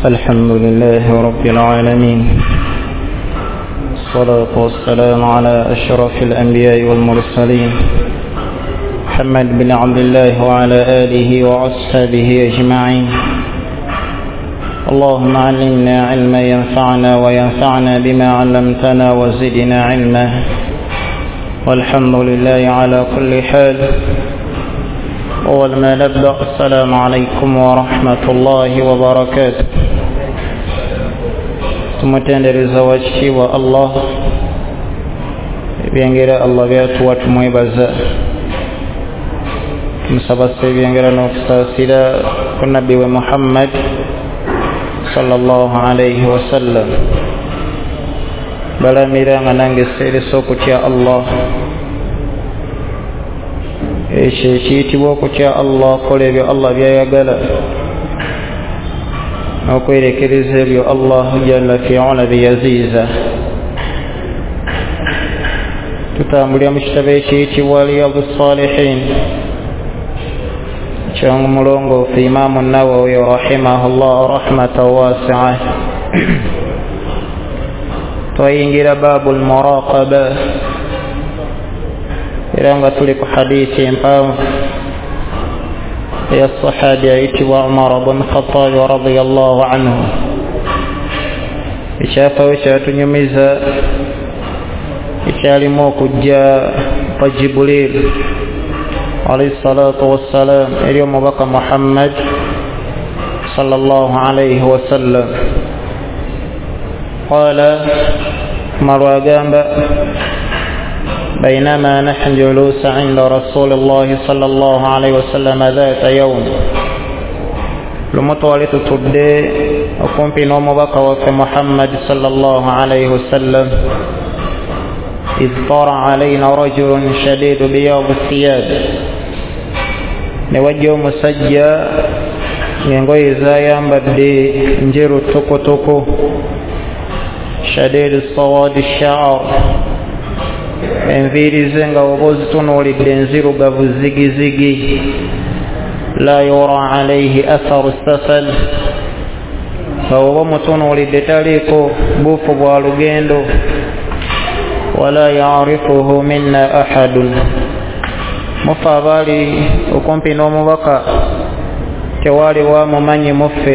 الحمد لله رب العالمين، الصلاة والسلام على أشرف الأنبياء والمرسلين محمد بن عبد الله وعلى آله وأصحابه أجمعين. اللهم علمنا علما ينفعنا وينفعنا بما علمتنا وزدنا علما، والحمد لله على كل حال. أول ما نبدأ، السلام عليكم ورحمة الله وبركاته. tumutendereza wakitiibwa Allah ebyengera Allah byatuwa tumwebaza, tumusaba ebyengera n'okusaasira ku nabbi we Muhammad sallallahu alayhi wasallam. balamira nga nange seeresa okutya Allah. ekyo ekiyitibwa okutya Allah, kola ebyo Allah byayagala n'okwerekereza ebyo Allah jalla fi'ala byeyaziiza. tutambulira mu kitabo ekiyitibwa Riyadus Salihin ky'omulongoofu Imaamu Nawawi rahimahullah rahmatan wasi'a. twayingira baabul muraqaba era nga tuli ku hadiisi empanvu ya sahabi ayitibwa Umar ibn Khattab radiyallahu anhu. ekyafayo kyatunyumiza ekyalimu okujja kwa Jibril alayhi salatu wassalam eri omubaka Muhammad sallallahu alayhi wasallam. qala Umar agamba بينما نحن جلوس عند رسول الله صلى الله عليه وسلم ذات يوم، لمطوالة تبدي أقوم بنومبك وفي محمد صلى الله عليه وسلم، إذ طرع علينا رجل شديد بياض الثياب، نوجه مسجى ينغوي زايا بدي نجير توكو توكو، شديد الصواد الشعر، enviiri nga oba ozitunuulidde enzirugavu zigizigi. la yura alayhi atharu safal, nga oba mutunuulidde taliiko buufu bwa lugendo. wala yarifuhu minna ahadun, mufe abaali okumpi n'omubaka tewaali wamumanyi muffe.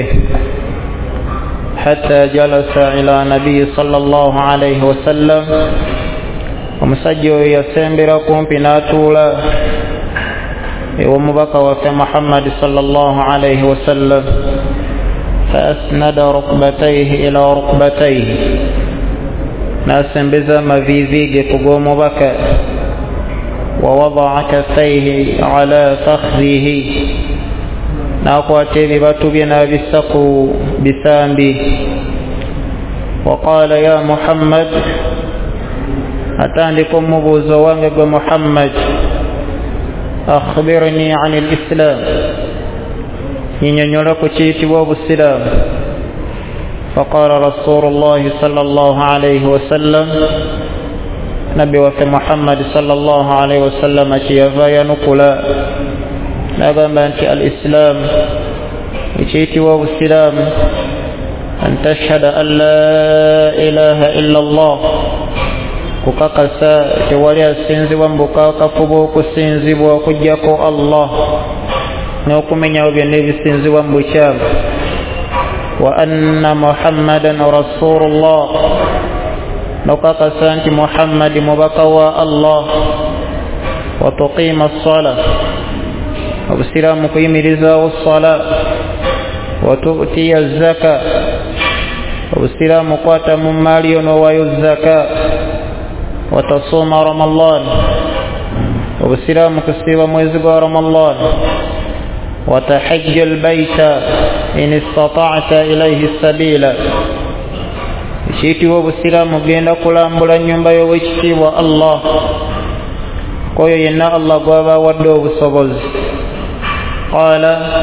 hatta jalasa ila nabiyi sallallahu alayhi wasallam, omusajja oyo yasembera kumpi n'atuula ew'omubaka waffe Muhammad sallallahu alayhi wasallam. fa asnada rukbatayhi ila rukbatayhi, n'asembeza amaviivi ge ku g'omubaka. wa wada'a kaffayhi ala fakhdihi, n'akwata ebibatu bye n'abissa ku bisambi. wa qaala ya Muhammad, atandika omubuuzo wange gwe Muhammad, akhbirni ani al-islam, nyinyonyola ku kiyitibwa obusiraamu. faqala rasulullahi sallallahu alayhi wasallam, nabbi waffe Muhammad sallallahu alayhi wasallam kyeyava yanukula n'agamba nti al-islam, ekiyitibwa obusiraamu, an tashhada an la ilaha illa Allah, kukakasa tewali asinzibwa mu bukaakafu bw'okusinzibwa okuggyako Allah, n'okumenyawo byonna ebisinzibwa mu bukyamu. wa anna Muhammadan rasulullah, n'okukakasa nti Muhammadi mubaka wa Allah. wa tuqima as-sala, obusiraamu kuyimirizaawo sala. wa tu'tiya az-zaka, obusiraamu kwata mu maali yo n'owaayo zaka. وتصوم رمضان، وبسلام كسيب موزق رمضان. وتحج البيت إن استطعت إليه السبيل، شيتي وبسلام بين كلام بلا نيمبا يوشتي والله كوي ينا الله بابا ودو بصبز. قال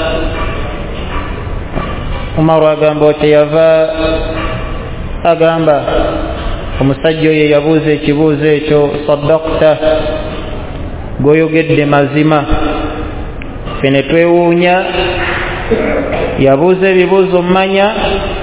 عمر أغامبو تيافا أغامبا، omusajja oyo yabuuza ekibuuzo ekyo, saddaqta, goyogedde mazima. ffe ne twewuunya, yabuuza ebibuuzo mmanya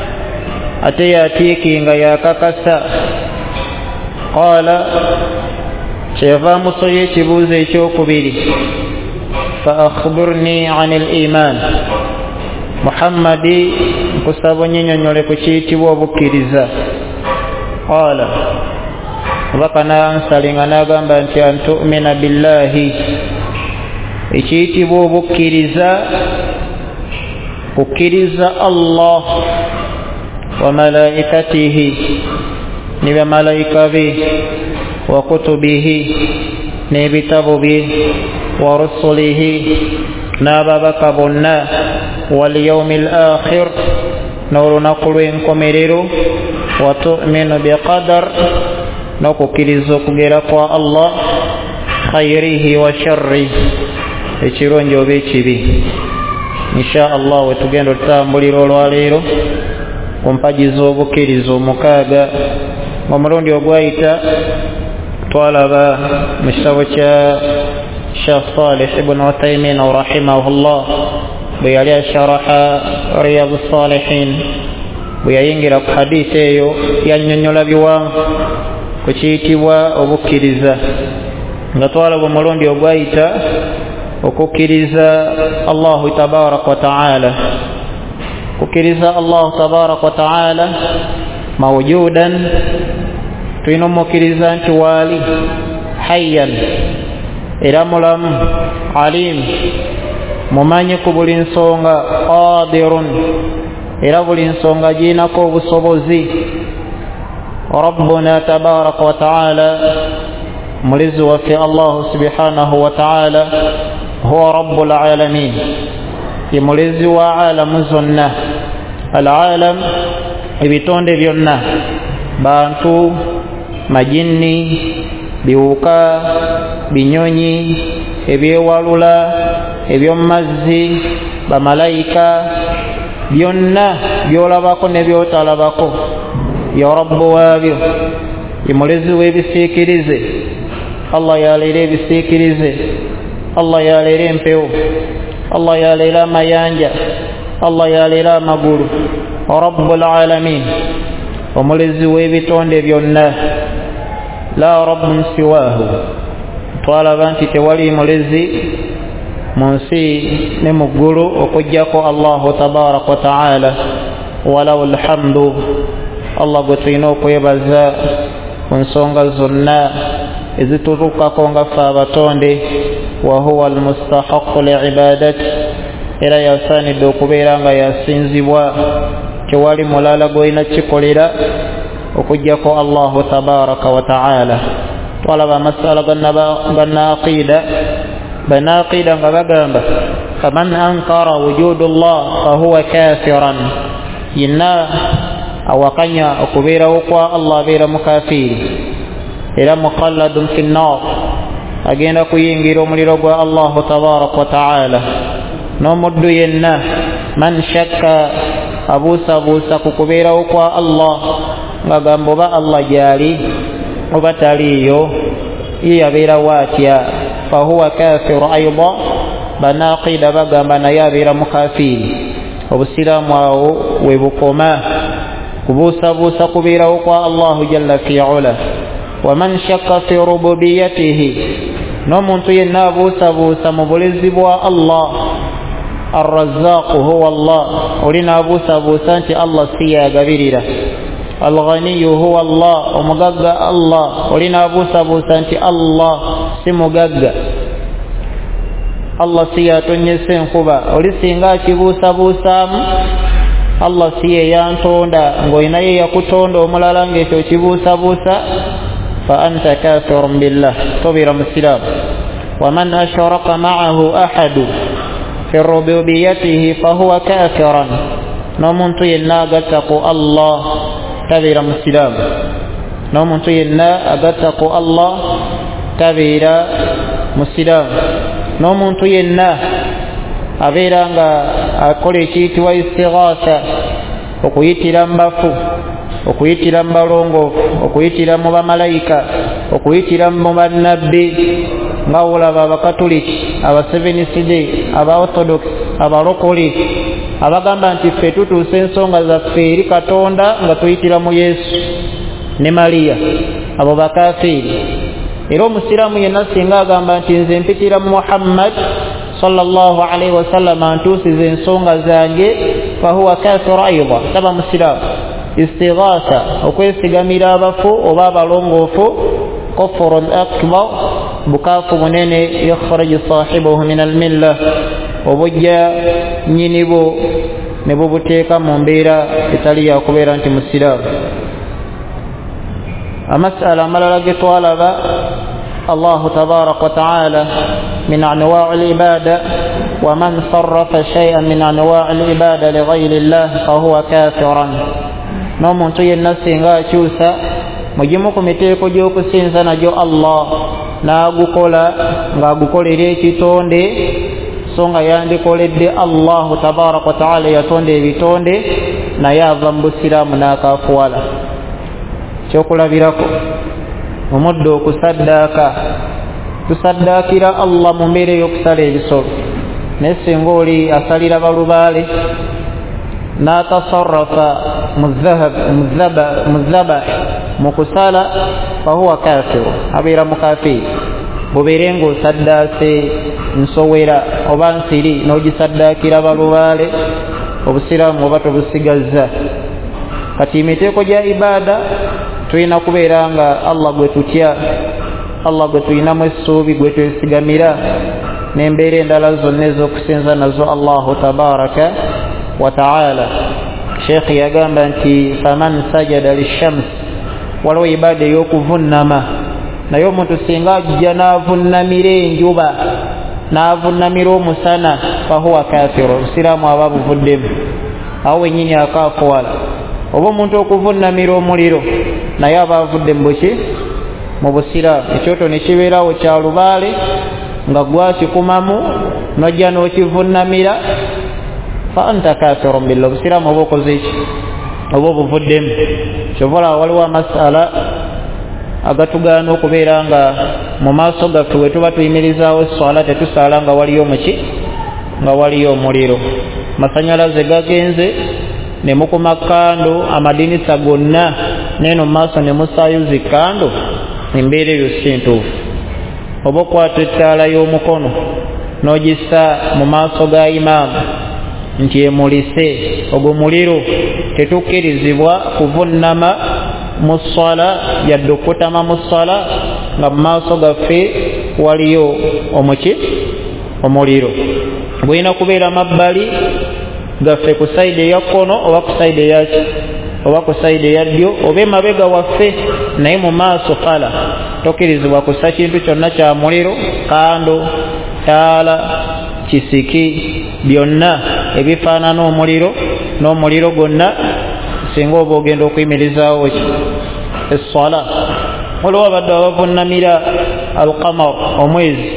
ate yatiikinga yakakasa. Qala kyeva musoye ekibuuzo ekyokubiri fa akhbirni anil iman. Muhammadi nkusaba onnyonnyole ku kiyitibwa obukkiriza. Qala abaka n'ansalinga n'agamba nti an tu'mina billahi. Ekiyitibwa obukkiriza kukkiriza Allah wa malaikatihi ne bamalayika be wa kutubihi n'ebitabo bye wa rusulihi n'ababaka bonna wal yawmil akhir n'olunaku lw'enkomerero wa tu'minu biqadar n'okukkiriza okugera kwa Allah khayrihi wa sharrihi ekirungi oba ekibi. Insha Allah wetugenda tutambulira olwaleero ku mpagi z'obukkiriza omukaaga. Omulundi ogwayita twalaba mu kitabo kya Sheikh Salih ibn Uthaymin rahimahullah bwe yali asharaha Riyadh as-Salihin, bwe yayingira ku hadithi eyo yannyonnyola biwanvu ku kiyitibwa obukkiriza, nga twalaba omulundi ogwayita okukkiriza Allahu tabaraka wa ta'ala. Kukkiriza Allahu tabaraka wa ta'ala mawjudan, tulina omukkiriza nti waali hayyan era mulamu, alim mumanyi ku buli nsonga, qadirun era buli nsonga giinako obusobozi. Rabbuna tabaraka wa ta'ala, mulezi waffe Allah subhanahu wa ta'ala, huwa rabbul alamin, ye mulezi wa alamu zonna. Alalam ebitonde byonna, bantu, majinni, biwuka, binyonyi, ebyewalula, ebyomumazzi, bamalayika, byonna byolabako ne byotalabako, ya rabbu waabyo, ye mulezi w'ebisiikirize. Allah yaleera ebisiikirize, Allah yaleera empewo, Allah yaleera amayanja, Allah yaleera amagulu. Rabbul alamin, omulezi w'ebitonde byonna. La rabbun siwahu, twalaba nti tewali mulezi mu nsi ne mu ggulu okuggyako Allahu tabaraka wa ta'ala. Walahu alhamdu, Allah gwe tulina okwebaza ku nsonga zonna ezitutuukako nga ffe abatonde. Wa huwa almustahaqqu li'ibadati, era yasaanidde okubeera nga yasinzibwa, tewali mulala gw'olina kikolera okuggyako Allahu tabaraka wa ta'ala. Twalaba amasala banaaqida nga bagamba faman ankara wujudu Allah fahuwa kafiran, yenna awakanya okubeerawo kwa Allah abeera mukafiri era mukhalladun fi nnar, agenda kuyingira omuliro gwa Allahu tabaraka wa ta'ala. N'omuddu yenna man shakka, abuusabuusa ku kubeerawo kwa Allah nga gamba oba Allah gyali oba taliiyo, ye abeerawo atya, fahuwa kafiru ayda. Banaaqida bagamba naye abeera mukafiri. Obusiraamu awo we bukoma, kubuusabuusa kubeerawo kwa Allahu jalla fi'ala. Wa man shakka fi rububiyatihi, n'omuntu yenna abuusabuusa mu bulezi bwa Allah. Ar-Razzaq huwa Allah, olina abuusabuusa nti Allah si yagabirira. Al-Ghani huwa Allah, omugagga Allah, olina abuusabuusa nti Allah si mugagga. Allah si yatonyesa enkuba, oli singa akibuusabuusaamu Allah si ye yantonda, ng'olina ye yakutonda omulala ng'ekyo kibuusabuusa, fa anta kafirun billah, tobeera musiraamu. Wa man ashraka ma'ahu ahadu fi rububiyatihi fahuwa kafiran, n'omuntu yenna agatta ku Allah tabeera musiraamu. N'omuntu yenna agatta ku Allah tabeera musiraamu. N'omuntu yenna abeera nga akola ekiyitibwa istighatha, okuyitira mu bafu, okuyitira mu balongoofu, okuyitira mu bamalayika, okuyitira mu bannabbi, nga olaba abakatoliki, aba Seventh Day, aba Orthodox, abalokole, abagamba nti ffe tutuusa ensonga zaffe eri Katonda nga tuyitira mu Yesu ne Maria, abo bakafiri. Era omusiraamu yenna singa agamba nti nze mpitira mu Muhammad sallallahu alaihi wasallam antuusiza ensonga zange, fahuwa kafir aidha, taba musiraamu. Istighatha, okwesigamira abafu oba abalongoofu, kufrun akbar, bukaafu bunene, yakhraju sahibuhu min almillah, obujja nyinibo ne bubuteeka mu mbeera etali yakubeera nti musiraamu. Amasala amalala ge twalaba, Allahu tabaraka wa taala min anwaa al-ibada wa man sarrafa shay'an min anwaa al-ibada li ghayri Allah fahuwa kafiran. N'omuntu yenna singa akyusa mu gimu ku miteeko gy'okusinza nagyo Allah n'agukola ng'agukolera ekitonde so nga yandikoledde Allahu tabaraka wa taala yatonda ebitonde, naye ava mu busiraamu n'akaafuwala. Kyokulabirako omuddo okusaddaaka, tusaddaakira Allah mu mbeera y'okusala ebisolo, naye singa oli asalira balubaale n'atasarrafa muzabah mu kusala, fahuwa kafiru, abeera mukafiri. Bubeere ng'osaddaase nsowera oba nsiri n'ogisaddaakira balubaale, obusiraamu oba tobusigazza. Kati emiteeko gya ibaada tulina kubeera nga Allah gwe tutya, Allah gwe tulinamu essuubi, gwe twesigamira, n'embeera endala zonna ez'okusinza nazo Allahu tabaraka wa taala. Sheikh yagamba nti faman sajada lishams, waliwo ibaada ey'okuvunnama, naye omuntu singa ajja n'avunnamira enjuba n'avunnamira omusana, fahuwa kafiru, obusiraamu aba buvuddemu, awo wennyini akaafuwala. Oba omuntu okuvunnamira omuliro, naye aba avudde mu buki? Mu busiraamu. Ekyoto ne kibeerawo kya lubaale nga gwakikumamu n'ojja n'okivunnamira, fa anta kafirun billah, obusiraamu oba okoze ki? Oba obuvuddemu. Kyovola waliwo amasala agatugaana okubeera nga mu maaso gaffe we tuba tuyimirizaawo eswala tetusaala nga waliyo muki? Nga waliyo omuliro. Masanyalaze gagenze ne mukuma kando amadinisa gonna, neno mu maaso ne musaayo zikando, embeera eyo si ntuufu. Oba okwata ettaala y'omukono n'ogissa mu maaso ga imaamu nti emulise, ogwo muliro. Tetukkirizibwa kuvunnama mu ssala yadde okutama mu ssala nga mu maaso gaffe waliyo omuki? Omuliro. Bwina kubeera mabbali gaffe ku sayidi eya kkono oba ku sayidi eyaki? Oba ku sayidi eya ddyo oba emabega waffe, naye mu maaso fala tokkirizibwa kussa kintu kyonna kya muliro, kando, taala, kisiki, byonna ebifaanana omuliro, n'omuliro gwonna singa oba ogenda okuyimirizaawo essala. Waliwo abadde abavunnamira alqamar, omwezi,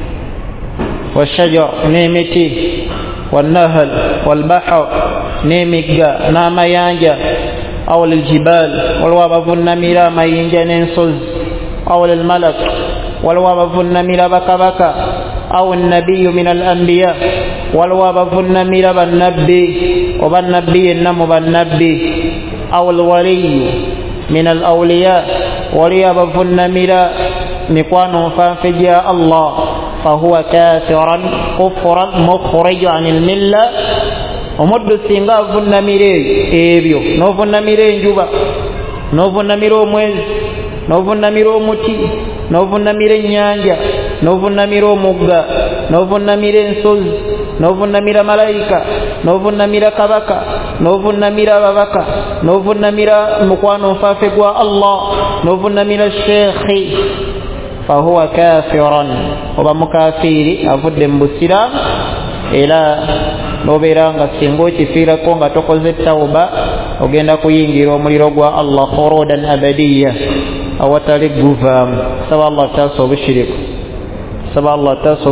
washajar, n'emiti, wannahal walbahar, n'emigga n'amayanja, aw aljibal, waliwo abavunnamira amayinja n'ensozi, aw almalak, waliwo abavunnamira bakabaka, aw annabiyu min alanbiya, waliwo abavunnamira bannabbi oba nnabbi yenna mu bannabbi, aw alwaliyu min alawliya, waliyo abavunnamira mikwano nfanfe gya Allah, fahuwa kafiran kufran mukhriju anil milla. Omuddu singa avunnamira ebyo, n'ovunnamira enjuba, n'ovunnamira omwezi, n'ovunnamira omuti, n'ovunnamira ennyanja, n'ovunnamira omugga, n'ovunnamira ensozi, n'ovunnamira malayika, n'ovunnamira kabaka, n'ovunnamira ababaka, n'ovunnamira mukwano nfaafe gwa Allah, n'ovunnamira sheekhi, fahuwa kafiran, oba mukafiri avudde mu busiraamu. Era n'obeera nga singa okifiirako nga tokoze tawuba, ogenda kuyingira omuliro gwa Allah khurudan abadiya, awatali guvaamu. Saba Allah taasa obushiriku, saba Allah taasa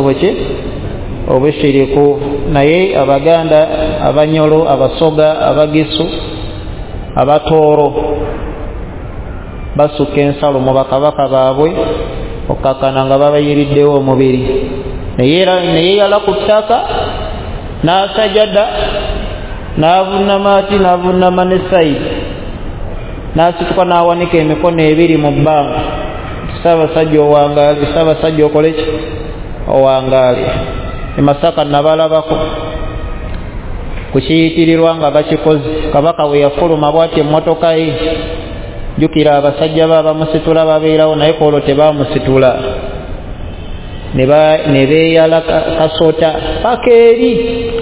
obushiriku. Naye Abaganda, Abanyolo, Abasoga, Abagisu, Abatooro basuka ensalo mu bakabaka baabwe okakana nga babayiriddewo omubiri, neyeyala ku ttaka n'asajada n'avunama ne sayidi n'asituka n'awanika emikono ebiri mu bbanga. Ssaabasajja owangaale, Ssaabasajja okole ki? Owangaale. E Masaka nabalabako ku kiyitirirwa nga bakikoze. Kabaka we yafuluma bw'ati emmotoka ye, jjukira abasajja be abamusitula babeerawo naye ku olwo tebaamusitula. Ne beeyala kasota paka eri,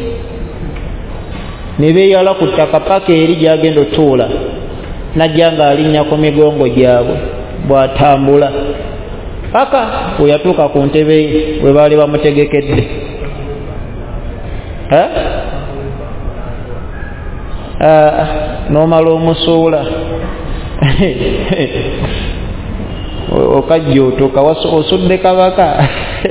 ne beeyala ku ttaka paka eri gy'agenda otuula. Najja ng'alinnya ku migongo gyabwe bw'atambula paka we yatuuka ku ntebe ye we baali bamutegekedde. N'omala omusuula okajja otuuka osudde kabaka.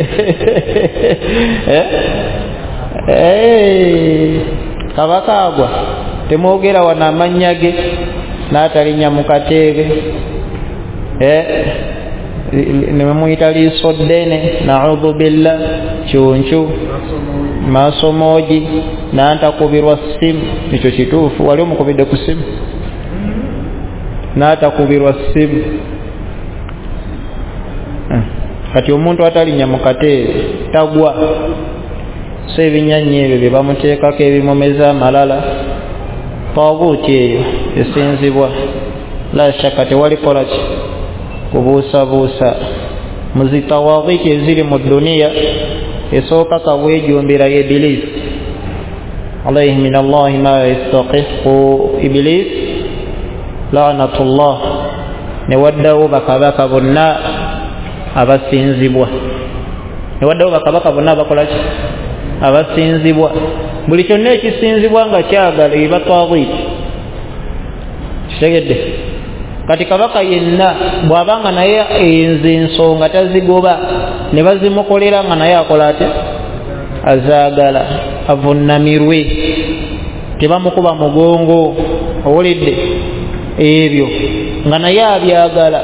Kabaka agwa temwogera wano amannya ge n'atalinnya mu kateebe. Ne muyita liiso ddene, na'udhu billah, kyuncu, maaso moogi, n'atakubirwa ssimu. Ekyo kituufu, wali omukubidde ku ssimu? N'atakubirwa ssimu. Kati omuntu atalinnya mu kateebe tagwa. So ebinnyannyi ebyo bye bamuteekako ebimumeza amalala, taaguuti eyo esinzibwa. La shaka tewali kola ki? Kubuusabuusa. Muzitawaadhiki eziri mu dduniya esooka kabwejumbira Iblis alayhi min Allahi ma yastahiqu. Iblis la'natullah. Ne waddawo bakabaka bonna abasinzibwa. Ne waddawo bakabaka bonna abakola ki? Abasinzibwa. Buli kyonna ekisinzibwa nga kyagala eba taaghiti. Kitegedde? Kati kabaka yenna bw'abanga naye enze ensonga tazigoba ne bazimukolera nga naye akola ate? Azaagala avunnamirwe, tebamukuba mugongo. Owulidde? Ebyo nga naye abyagala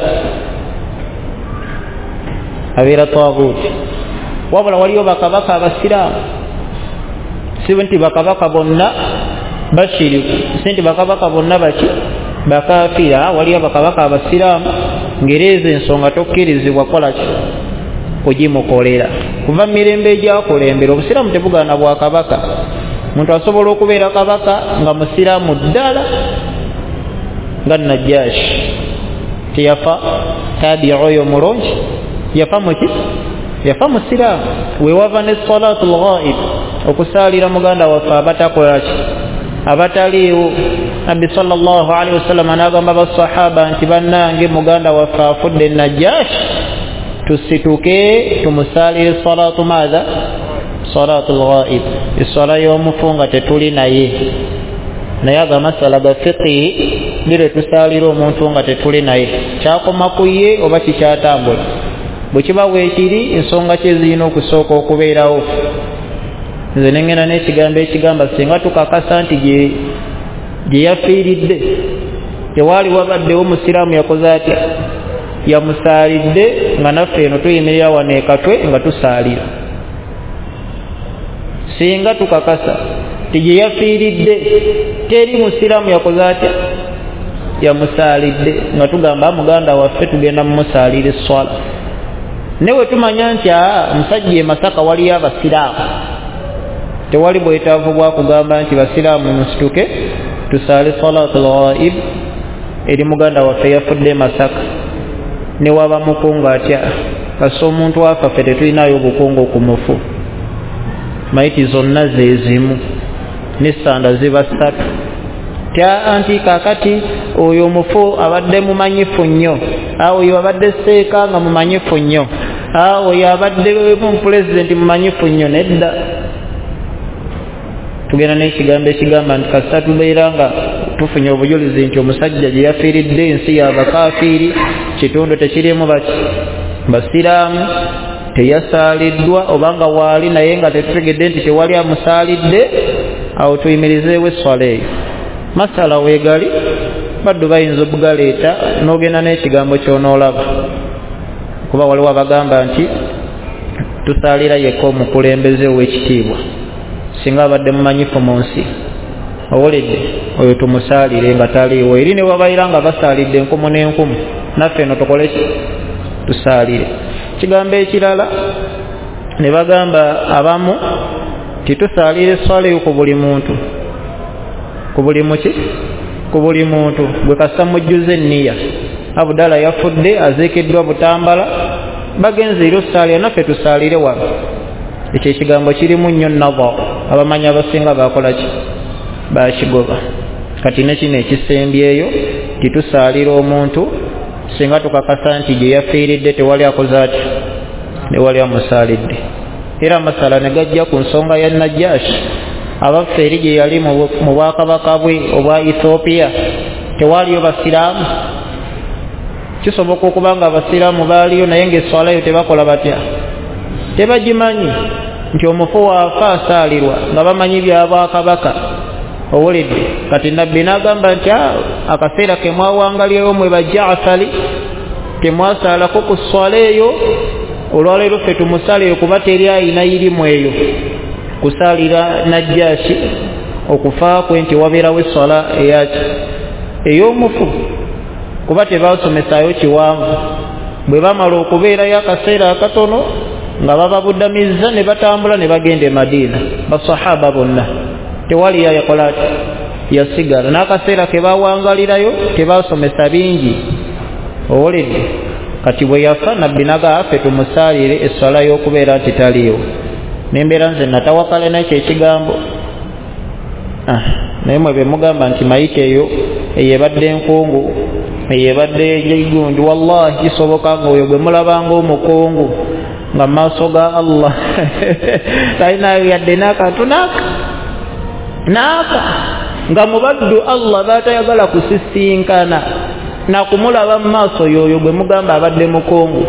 abeera taaguuti. Wabula waliyo bakabaka abasiraamu, si nti bakabaka bonna bashiriku, si nti bakabaka bonna baki? Bakafiira. Waliyo bakabaka abasiraamu ngereeza ensonga tokkirizibwa kola ki? Kugimukolera. Kuva mirembe egyakulembera obusiraamu tebugaana bwa kabaka. Muntu asobola okubeera kabaka nga musiraamu ddala nga Najjaashi. Teyafa tabi'a oyo mulungi, yafa muki? Yafa musiraamu. Weewava ne salaatul ghaib, okusaalira muganda waffe abatakola ki? Abataliiwo. Nabbi sallallahu alaihi wasallam anagamba abasahaba nti bannange muganda waffe afudde Najjaashi, tusituke tumusaalire salatu maadha? Salatul ghaib, essala y'omufu nga tetuli naye. Naye ago amasala ga fiqhi gire tusaalira omuntu nga tetuli naye. Kyakoma ku ye oba kikyatambula? Bwe kiba weekiri ensonga kye zirina okusooka okubeerawo. Nze nengenda n'ekigambo ekigamba singa tukakasa nti gye yafiiridde tewaali wabaddewo musiraamu yakoze atya? Yamusaalidde nga naffe eno tuyimirira wano ekatwe nga tusaalira. Singa tukakasa nti gye yafiiridde teri musiraamu yakoze atya? Yamusaalidde nga tugamba muganda waffe tugenda mumusaalira esswala. Newe tumanya nti omusajja e Masaka waliyo abasiraamu, tewali bwetaavu bwa kugamba nti basiraamu musituke tusaale salatul ghaib eri muganda waffe yafudde e Masaka. Ne waba mukungu atya? Kasa omuntu afa ffe tetulinayo obukungu ku mufu. Maiti zonna ze zimu n'essanda ziba ssatu. Tya anti kakati oyo omufu abadde mumanyifu nnyo, oyo abadde seeka nga mumanyifu nnyo, oyo abadde pulezidenti mumanyifu nnyo. Nedda. Tugenda n'ekigambo ekigamba nti kasita tubeera nga tufunye obujulizi nti omusajja gye yafiiridde ensi y'abakafiiri, kitundu tekirimu basiraamu, teyasaaliddwa, obanga waali naye nga tetutegedde nti tewali amusaalidde, awo tuyimirizeewo esswala eyo. Masala weegali baddu bayinza okugaleeta n'ogenda n'ekigambo ky'onoolaba. Kuba waliwo abagamba nti tusaalira yekka omukulembeze ow'ekitiibwa singa abadde mumanyifu mu nsi. owulidde oyo tumusalire nga taliiwo eri ne wabayira nga basalidde enkumu n'enkumu naffe eno tukole tusalire. Kigambo ekirala ne bagamba abamu titusalire swala ku buli muntu, ku buli muki, ku buli muntu gwe kasa mujjuze nniya Abdala yafudde aziikiddwa Butambala bagenze irusalire naffe tusalire wano. Ekyo ekigambo kirimu nnyo nabo abamanyi abasinga bakola ki bakigoba. Kati nekino ekisembyeyo titusalira omuntu singa tukakasa nti gye yafiiridde tewali akoze ati tewali amusalidde. Era masala ne gajja ku nsonga ya Najashi abaffe eri gye yali mu bwakabaka bwe obwa Ethiopia tewaliyo basiraamu. Kisoboka okubanga abasiraamu baaliyo naye ng'eswalayo tebakola batya, tebagimanyi nti omufu waafa asaalirwa nga bamanyi byabwakabaka. Owulidde kati nabbi n'agamba nti akaseera ke mwawangalirayo mwe Bajaafali temwasaalako ku swala eyo, olwaleero ffe tumusalire kuba teri ayina irimu eyo kusaalira Najashi okufa kwe nti wabeerawo eswala ey'omufu kuba tebasomesaayo kiwanvu. Bwe bamala okubeerayo akaseera akatono nga bababuddamizza ne batambula ne bagenda e Madiina basahaba bonna tewali yakola yasigala n'akaseera ke bawangalirayo tebasomesa bingi. Owulidde kati bwe yafa nabbi naga ffe tumusalire esswala y'okubeera nti taliiwo. Nembeera nze natawakale nakyo ekigambo naye mwe be mugamba nti mayite eyo eyebadde enkungu eyebadde ejigundi wallahi kisoboka nga oyo gwe mulabanga omukungu nga maaso ga Allah talinayo yadde n'akantu naaka nga mubaddu Allah batayagala kusisinkana na kumulaba mu maaso yoyo gwe mugamba abadde mukungu.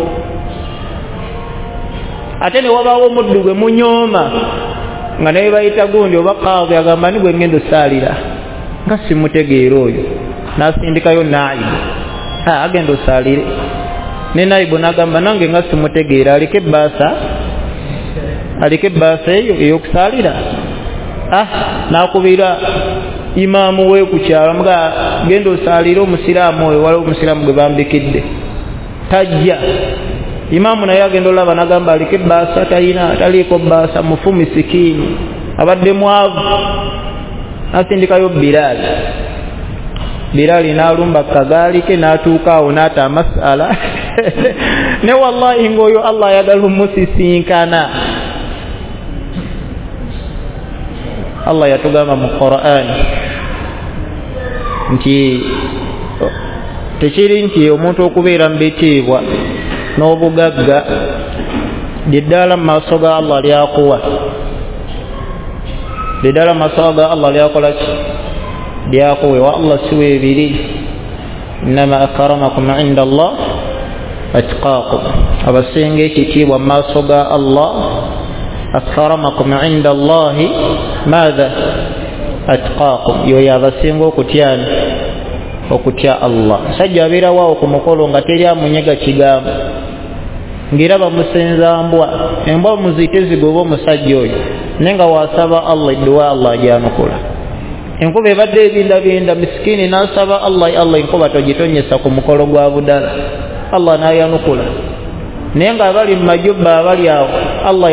Ate ne wabaawo omuddu gwe munyooma nga naye bayita gundi oba kaadhi agamba ni gwe ngendo saalira nga simutegeera oyo n'asindikayo naibu agenda osaalire ne naibu n'agamba nange nga simutegeera aliko ebbaasa eyo ey'okusaalira. N'akubira imaamu we ku kyalo nga genda osaalire omusiraamu oyo waliwo omusiraamu gwe bambikidde tajja. Imaamu naye agenda olaba n'agamba aliko ebbaasa taliiko bbaasa mufu misikini abadde mwavu. N'asindikayo Bilaali n'alumba kagaali ke n'atuuka awo n'ata amasala ne wallahi ng'oyo Allah ayagala omusisinkana. Allah yatugamba mu Qur'an nti tekiri nti omuntu okubeera mu bitiibwa n'obugagga ddala mu maaso ga Allah lyakuwa, ddala mu maaso ga Allah lyakola ki lyakuwe. Wa Allah siwe ebiri innama akramakum inda Allah atqaakum, abasinga ekitiibwa mu maaso ga Allah akramakum inda Allahi maadha atqaakum, yoyo abasinga okutya Allah. Sajja abeerawo awo ku mukolo nga teri amunyega kigambo ng'era bamusenza embwa muziyite zigoba omusajja oyo naye nga wasaba Allah edduwa Allah agyanukula. Enkuba ebadde ebindabinda misikini n'asaba Allah enkuba togitonyesa ku mukolo gwa budala, Allah n'ayanukula. Naye ng'abali mu majjubba abali awo Allah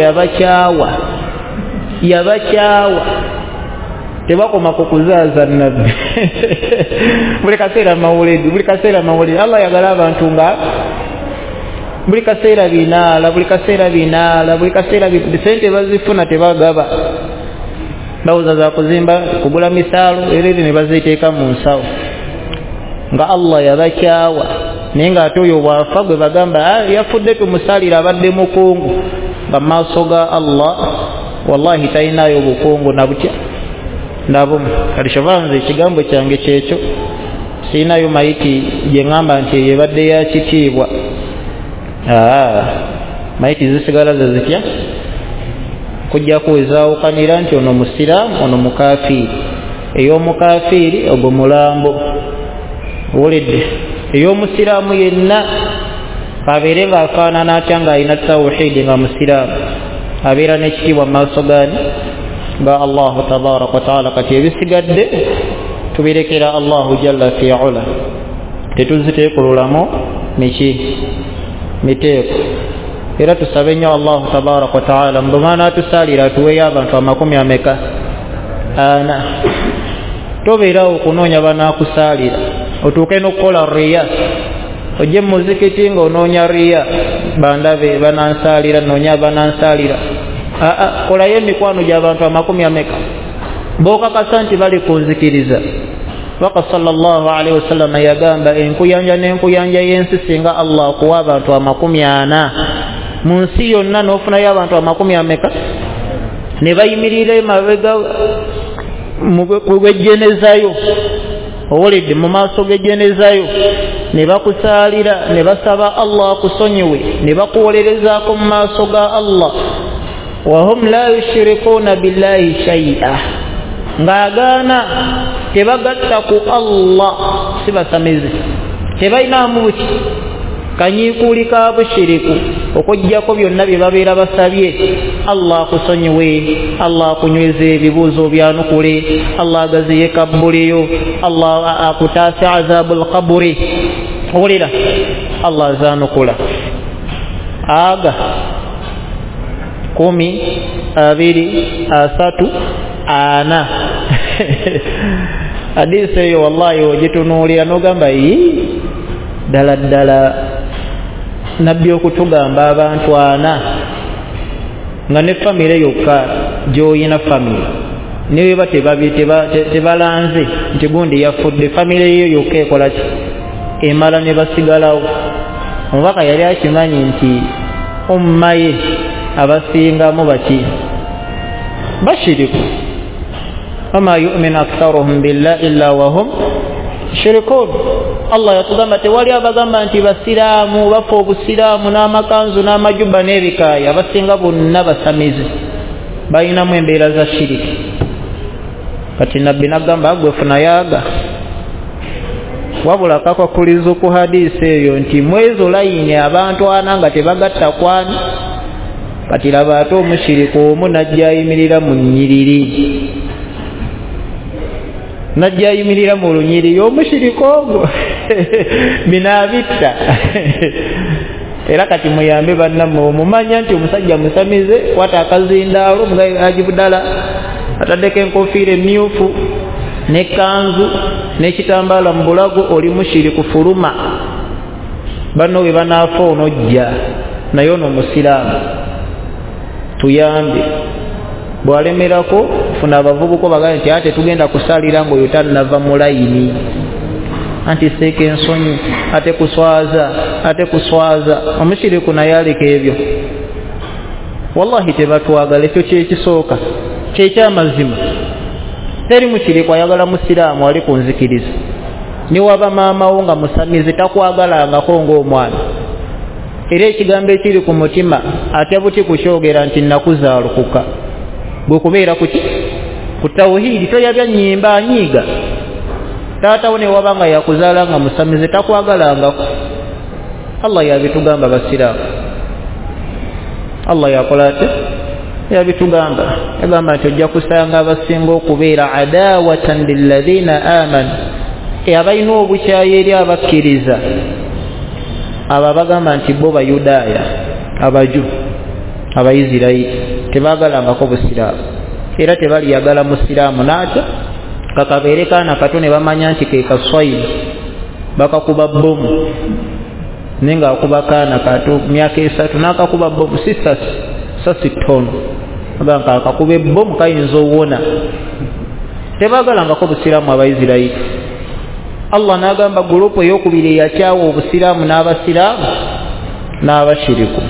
yabakyawa tebakoma ku kuzaaza nabbi buli kaseera mawulidi Allah yagala abantu nga buli kaseera binaala sente bazifuna tebagaba, bawuza za kuzimba kugula misaalo era ne baziteeka mu nsawo nga Allah yabakyawa. Naye ng'ate oyo bwafa gwe bagamba yafudde tumusalira abadde mukungu nga maaso ga Allah wallahi talinayo bukungu nabutya ndabumu. Kati kyovanze ekigambo kyange kyekyo siinayo mayiti gye ngamba nti yebadde ya kitiibwa. Mayiti zisigala zezitya kujja kuwezaawukanira nti ono musiraamu ono mukafiiri. Ey'omukafiiri ogwo mulambo, owulidde. Ey'omusiraamu yenna abeere ng'afaanana atya ng'alina tawhiidi nga musiraamu abeera n'ekitiibwa mu maaso ba Allah tabaraka wa taala kati ebisigadde tubirekera Allah jalla fi ula tetuziteekululamu miteeko era tusabe nnyo Allah tabaraka wa taala mbumana tusalira tuweyo abantu amakumi ameka ana tobeerawo okunoonya banaakusalira otuuke n'okukola riya ojje mu muzikiti ng'onoonya riya bandabe banansalira noonya banansalira kolayo emikwano gy'abantu amakumi ameka bookakasa nti bali kunzikiriza waka sallallahu alaihi wasallam yagamba enkuyanja n'enkuyanja y'ensi singa Allah kuwa abantu amakumi ana mu nsi yonna n'ofunayo abantu amakumi ameka ne bayimirira emabega mu gwejenezayo owulidde mu maaso g'ejenezayo ne bakusaalira ne basaba Allah akusonyiwe ne bakuwolerezaako mu maaso ga Allah wahum la yushrikuuna billahi shay'a ng'agaana tebagatta ku Allah si basamize tebalinamu buki kanyiikuuli ka bushiriku okujjako byonna bye babeera basabye Allah akusonyiwe Allah akunyweze ebibuuzo byanukule Allah agaziye kabbuliyo Allah akutaase azabul qaburi owulira Allah azanukula aga 10 2 3 ana hadisi eyo wallahi ogitunuulira n'ogamba ddala nabbi okutugamba abantu ana nga ne famire yokka gy'oyina famire niwe tebalanze nti gundi yafudde famire yo yokka ekola ki emala ne basigalawo omubaka yali akimanyi nti umma ye abasingamu baki bashiriku wama yu'minu aktharuhum billahi illa wahum shirikun. Allah yatugamba tewali abagamba nti basiraamu bafa obusiraamu n'amakanzu n'amajuba n'ebikaaya abasinga bonna basamizi balinamu embeera za shiriki. Kati nabbi nagamba agwe funayaga wabula kakwakuliza ku hadisi eyo nti mwezo layini abantu ana nga tebagatta kwani kati laba ate omushiriku omu najja ayimirira mu nnyiriri najja ayimirira mu lunyiriri omushiriku ogwo binaabitta era kati muyambe bannammwe mumanya nti omusajja musamize wata akazindaalo nga ajibudala ataddeko enkofiira emyufu n'ekkanzu n'ekitambaala mu bulago oli mushiriku fuluma banno we banaafa onojja naye ono musiraamu tuyambe bwalemerako funa abavubuka bagaye nti ate tugenda kusalira ng'oyo tannava mu layini anti seeka ensonyi ate kuswaza omushiriku naye aleka ebyo wallahi tebatwagala ekyo kyekisooka kyekyamazima teri mushiriku ayagala musiraamu ali kunzikiriza niwaba maamawo nga musamizi takwagalangako ng'omwana era ekigambo ekiri ku mutima ate buti kukyogera nti nakuzaalukuka bwe kubeera ku tawhidi toyabya nnyimba anyiiga taatawo ne waba nga yakuzaala nga musamizi takwagalangako. Allah yabitugamba basiraamu, Allah yakola ate yabitugamba yagamba nti ojja kusanga abasinga okubeera adawatan lilladhina amanu abalina obukyayi eri abakkiriza abo bagamba nti bo bayudaaya abaju abaisirairi tebaagalangako busiraamu era tebaliyagala musiraamu naata kakabeere kaana kato ne bamanya nti ke kaswayiri bakakuba bomu naye nga akuba kaana kato myaka 3 n'akakuba bomu sasi ttono agamba akakuba ebbomu kayinza owona tebaagalangako busiraamu abaisirairi. Allah n'agamba gurupu ey'okubiri eyakyawa obusiraamu n'abasiraamu n'abashiriku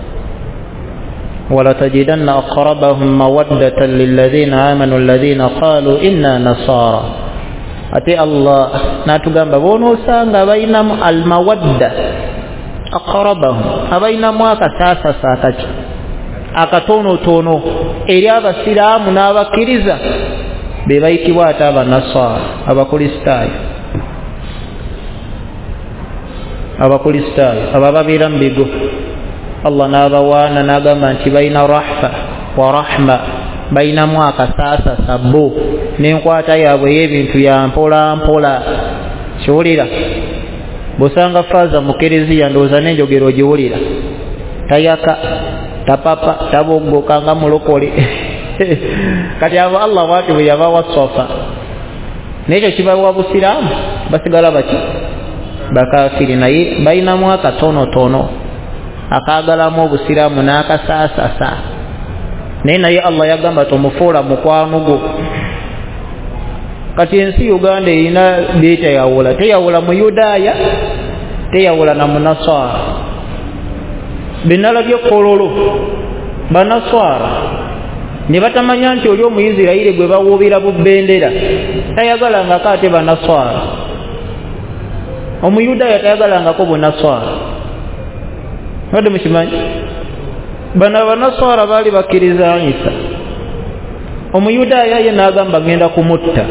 ولتجدن أقربهم مودة للذين آمنوا الذين قالوا إنا نصارى أتي الله ناتقام بونو سانغا بينهم المودة أقربهم أبينهم أكساسا ساتج أكتونو تونو إلياب السلام نابا كريزا ببيك واتابا نصارى أبا كوليستاي أبا بابيران بيقو Allah n'abawaana n'agamba nti balina rahfa wa rahma bayinamu akasaasa sabbo n'enkwata yaabwe y'ebintu ya mpola mpola. Kiwulira bw'osanga faaza mu kereziya ndowooza n'enjogero ogiwulira, tayaka tapapa taboggoka nga mulokole kati abo Allah bw'ati bwe yabawa swafa n'ekyo kibawa busiraamu basigala baki bakafiri, naye bayinamu akatonotono akaagalamu obusiraamu n'akasaasasa. Naye Allah yagamba tomufuula mukwano gwo. Kati ensi Uganda erina byetayawula, teyawula mu Yudaaya, teyawula na Munaswara. Benalabye kololo Banaswara ne batamanya nti oli Omuyisirayiri gwe bawuubira bubbendera tayagalangako ate Banaswara. Omuyudaaya tayagalangako Bunaswara. Wadde mukimanyi bano Abanaswara baali bakkiriza Isa, Omuyudaaya ye n'agamba ngenda kumutta,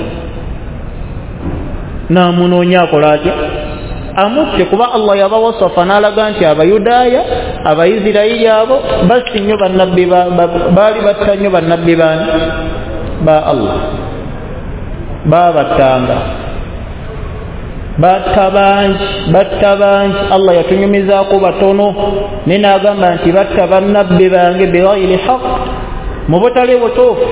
n'amunoonya akola atya amutte, kuba Allah yabawasafa n'alaga nti Abayudaaya Abayisirayiri abo basi nnyo bannabbi baali batta nnyo bannabbi baani ba Allah, baabattanga batta bangi. Allah yatunyumizaako batono, naye n'agamba nti batta bannabbi bange bighayri haqq, mu butale butuufu.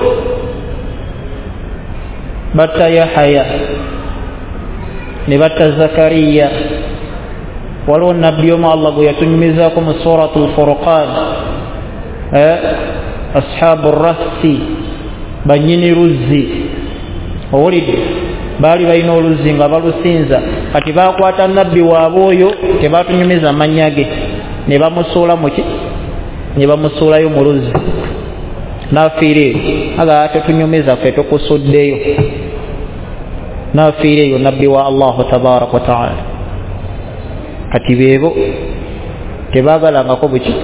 Batta Yahya ne batta Zakariya. Waliwo nabbi omu Allah gwe yatunyumizaako mu Suratul Furqan, ashaabu rassi, bannyini luzzi. Owulidde baali balina oluzzi nga balusinza, kati baakwata nabbi waabwe oyo tebatunyumiza mannya ge, ne bamusuula muki, ne bamusuulayo mu luzzi n'afiira eyo. Aga tetunyumiza ffe tukusuddeyo, n'afiira eyo nabbi wa Allahu tabaraka wa taala. Kati beebo tebaagalangako buki.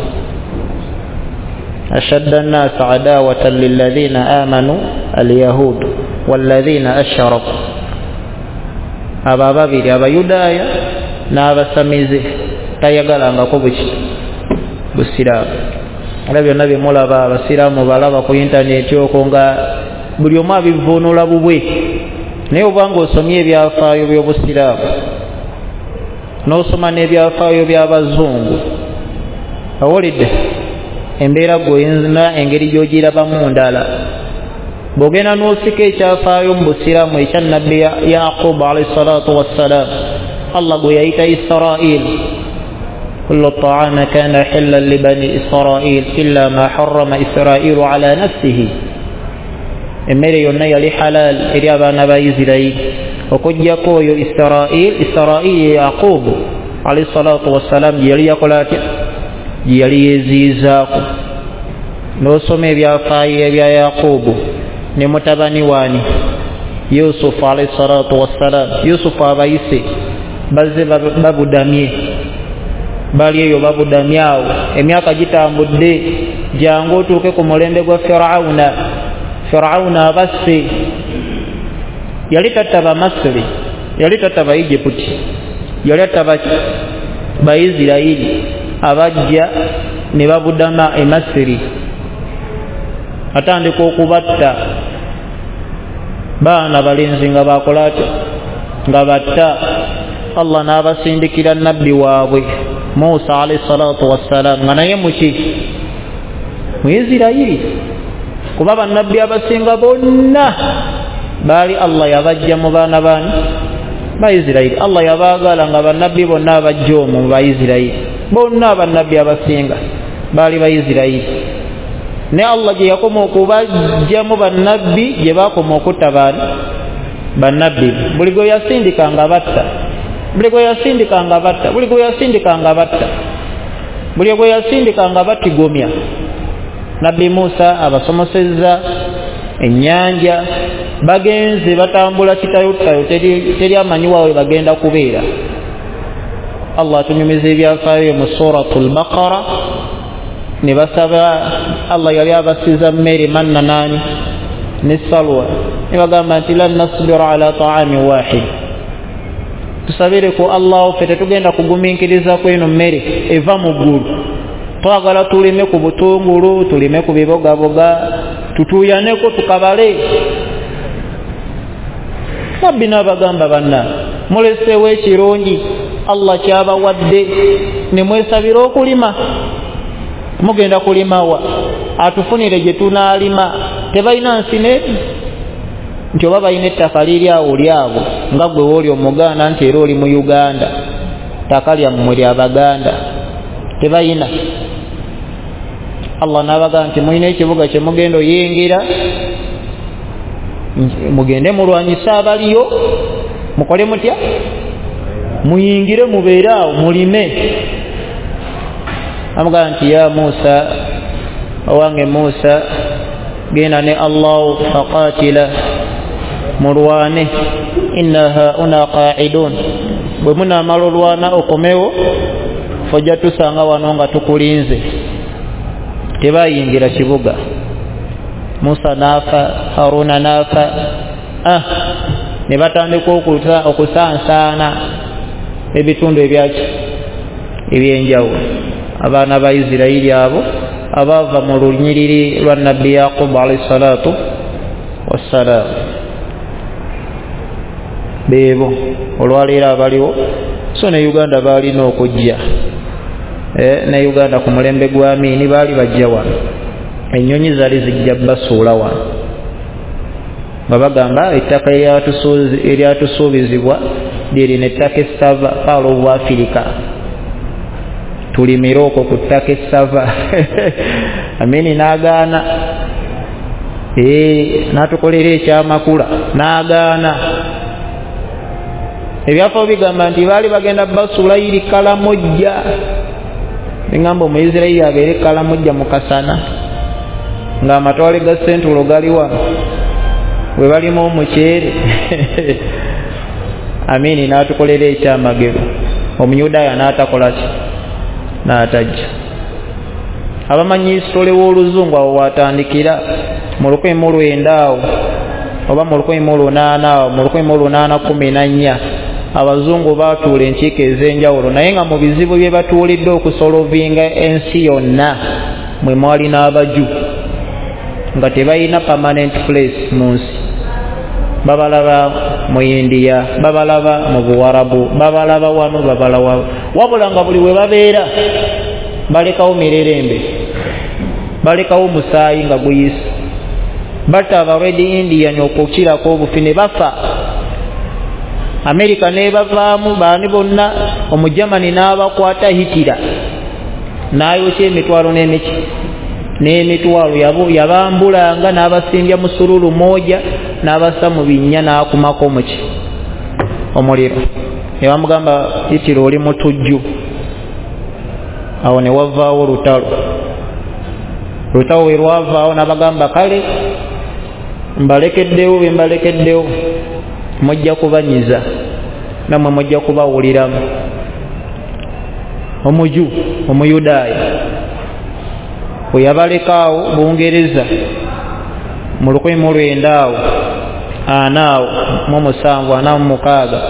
ashadda an-naasi adaawatan lilladhiina aamanu al-yahuud walladhiina ashraku. Abo ababiri Abayudaaya n'Abasamize tayagalangako buki busiraamu. Era byonna bye mulaba Abasiraamu balaba ku intaneti okwo nga buli omu abivuunula bubwe, naye obanga osomye ebyafaayo by'Obusiraamu n'osoma n'ebyafaayo by'Abazungu, owulidde embeera gwe oyinza engeri gy'ogirabamu ndala. Bw'ogenda n'osika ekyafaayo mu Busiraamu ekya Nabbi Yaqubu alayhi salaatu wassalaam, Allah gwe yayita Israa'il, kullu ta'aami kaana hillan li bani Israa'il illa ma harrama Israa'iilu ala nafsihi. Emmere yonna yali halal eri abaana ba Isirayiri okuggyako oyo Israa'il Yaqubu alayhi salaatu wassalaam gye yali yakola atya, gye yali yeeziyizaako. N'osoma ebyafaayo ebya Yaqubu ne mutabani waani Yusufu alayhi salaatu wassalaam. Yusufu abayise bazze babudamye, bali eyo babudamye awo, emyaka gitambudde, jangu otuuke ku mulembe gwa Firawuna abasse. Yali tatta Bamasiri, yali tatta Bayijiputi, yali tatta Bayisirayiri abajja ne babudama e Masiri. Atandika okubatta baana balenzi nga bakola ati nga batta. Allah n'abasindikira nabbi waabwe Musa alayhi salaatu wassalaam nga naye muki Muyisirayiri, kuba bannabbi abasinga bonna baali Allah yabajja mu baana baani Bayisirayiri. Allah yabaagala nga bannabbi bonna abajja omwo mu Bayisirayiri, bonna bannabbi abasinga baali Bayisirayiri. Ne Allah gye yakoma okubajjamu bannabbi gye baakoma okutta baani bannabbi. Buli gwe yasindikanga batta, buli gwe yasindikanga batta, buli gwe yasindikanga batta, buli gwe yasindikanga battigomya. Nabbi Musa abasomosezza ennyanja, bagenze batambula kitayutayo, teri amanyiwa we bagenda kubeera. Allah atunyumiza ebyafaayo mu Suratul Baqara ne basaba Allah yali abasiza mmere manna nani ne salwa, ne bagamba nti lan nasbiru ala ta'amin wahid, tusabire ku Allah fete tugenda kugumiikiriza kweno mmere eva mu ggulu. Twagala tulime ku butungulu, tulime ku bibogaboga, tutuyaneko tukabale. Nabbi n'abagamba banna muleseewo ekirungi Allah kyabawadde ne mwesabira okulima. Mugenda kulima wa atufunire gye tunaalima. Tebalina nsine nti oba balina ettaka liri awo lyabo nga gwe wooli omuganda nti era oli mu Uganda ttaka lyammwe lya Baganda. Tebalina. Allah n'abagamba nti mulina ekibuga kye mugenda oyingira mugende mulwanyisa abaliyo mukole mutya muyingire mubeere awo mulime. Amugamba nti ya Musa owange Musa genda ne Allah faqatila mulwane inna hauna qa'idun bwe munamala olwana okomewo fojja tusanga wano nga tukulinze. Tebayingira kibuga. Musa nafa, Haruna nafa. Ne batandika okusansaana ebitundu ebyenjawulo. Abaana ba Isirayiri abo abava mu lunyiriri lwa Nabbi Yaqub alayhi salatu wassalam. Beebo olwaleero abaliwo so ne Uganda balina okujja. Ne Uganda ku mulembe gwa Amini baali bajja wano. Ennyonyi zaali zijja basuula wano nga bagamba ettaka eryatusuubizibwa lirina ettaka essava paalo obwa Afirika tulimire okwo ku ttaka essava. Amini n'agaana. N'atukolera ekyamakula n'agaana. Ebyafo bigamba nti baali bagenda basuula iri Kalamojja. Ngamba Omuyisirayiri abeere Kalamojja mu kasana ng'amatwale ga sentulo gali wano we balimu omuceere. Amini n'atukolera ekyamagero. Omuyudaaya n'atakola ki n'atajja. Abamanyi isitole w'Oluzungu awo watandikira mu 1900 awo oba mu 1800 awo mu 1814 Abazungu baatuula enkiiko ez'enjawulo naye nga mu bizibu bye batuulidde okusolovinga ensi yonna mwe mwali n'Abaju nga tebalina permanent place mu nsi. Babalaba mu India, babalaba mu Buwarabu, babalaba wano, babalawa wabula nga buli we babeera balekawo mirerembe, balekawo musaayi nga guyisa. Batta Red Indian okukirako obufi ne bafa. America nebavaamu baani bonna, Omujamani n'abakwata Hitler n'ayokya emitwalo n'emitwalo yabambulanga n'abasimbya mu sululu moja n'abassa mu binnya n'akumako muki omuliro. Ne bamugamba Hitler oli mutujju. Awo ne wavaawo lutalo we lwavaawo n'abagamba kale mbalekeddewo be mbalekeddewo mujja kubanyiza namwe mujja kubawuliramu. Omuju Omuyudaaya bwe yabalekaawo Bungereza mu 1946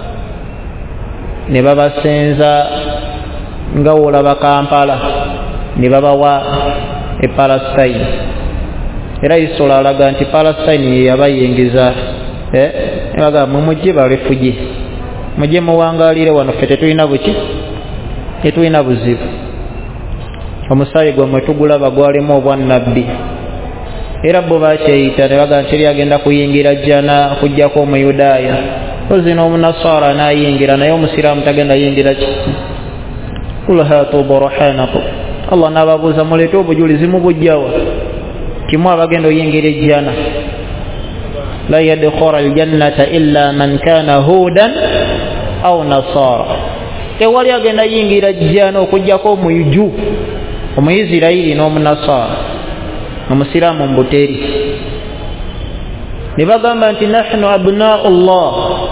ne babasenza nga wolaba Kampala ne babawa Palestine. Era Isola alaga nti Palestine ye yabayingiza baga mujje ba refugee mujje muwangalire wano ffe tetulina buki tetulina buzibu. Omusaayi gwammwe tugulaba gwalimu obwannabbi. Era bo bakyeyita ne baga nti agenda kuyingira jjana okujjako Omuyudaaya ozina Omunasara n'ayingira naye Omusiraamu tagenda yingira ki. Kul haatu burhanakum. Allah n'ababuuza muleete obujulizi mubujjawa kimu abagenda oyingira ejjana. La yadkhulu aljannata illa man kana hudan aw nasara. Tewali agenda yingira jjana okujjako Omuyuju, Omuyisirayiri n'Omunasara, Omusiraamu mbuteri. Ne bagamba nti nahnu abnaa'ullah,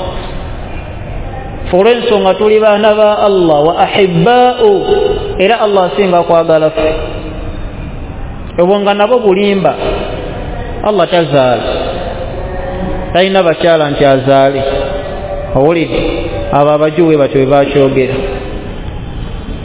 olw'ensonga tuli baana ba Allah wa ahibba'u, era Allah asinga kwagala ffe. Obwo nga nabo bulimba. Allah tazaala, talina bakyala nti azaale. Owulidde abo abajuwe batyo bwe bakyogera.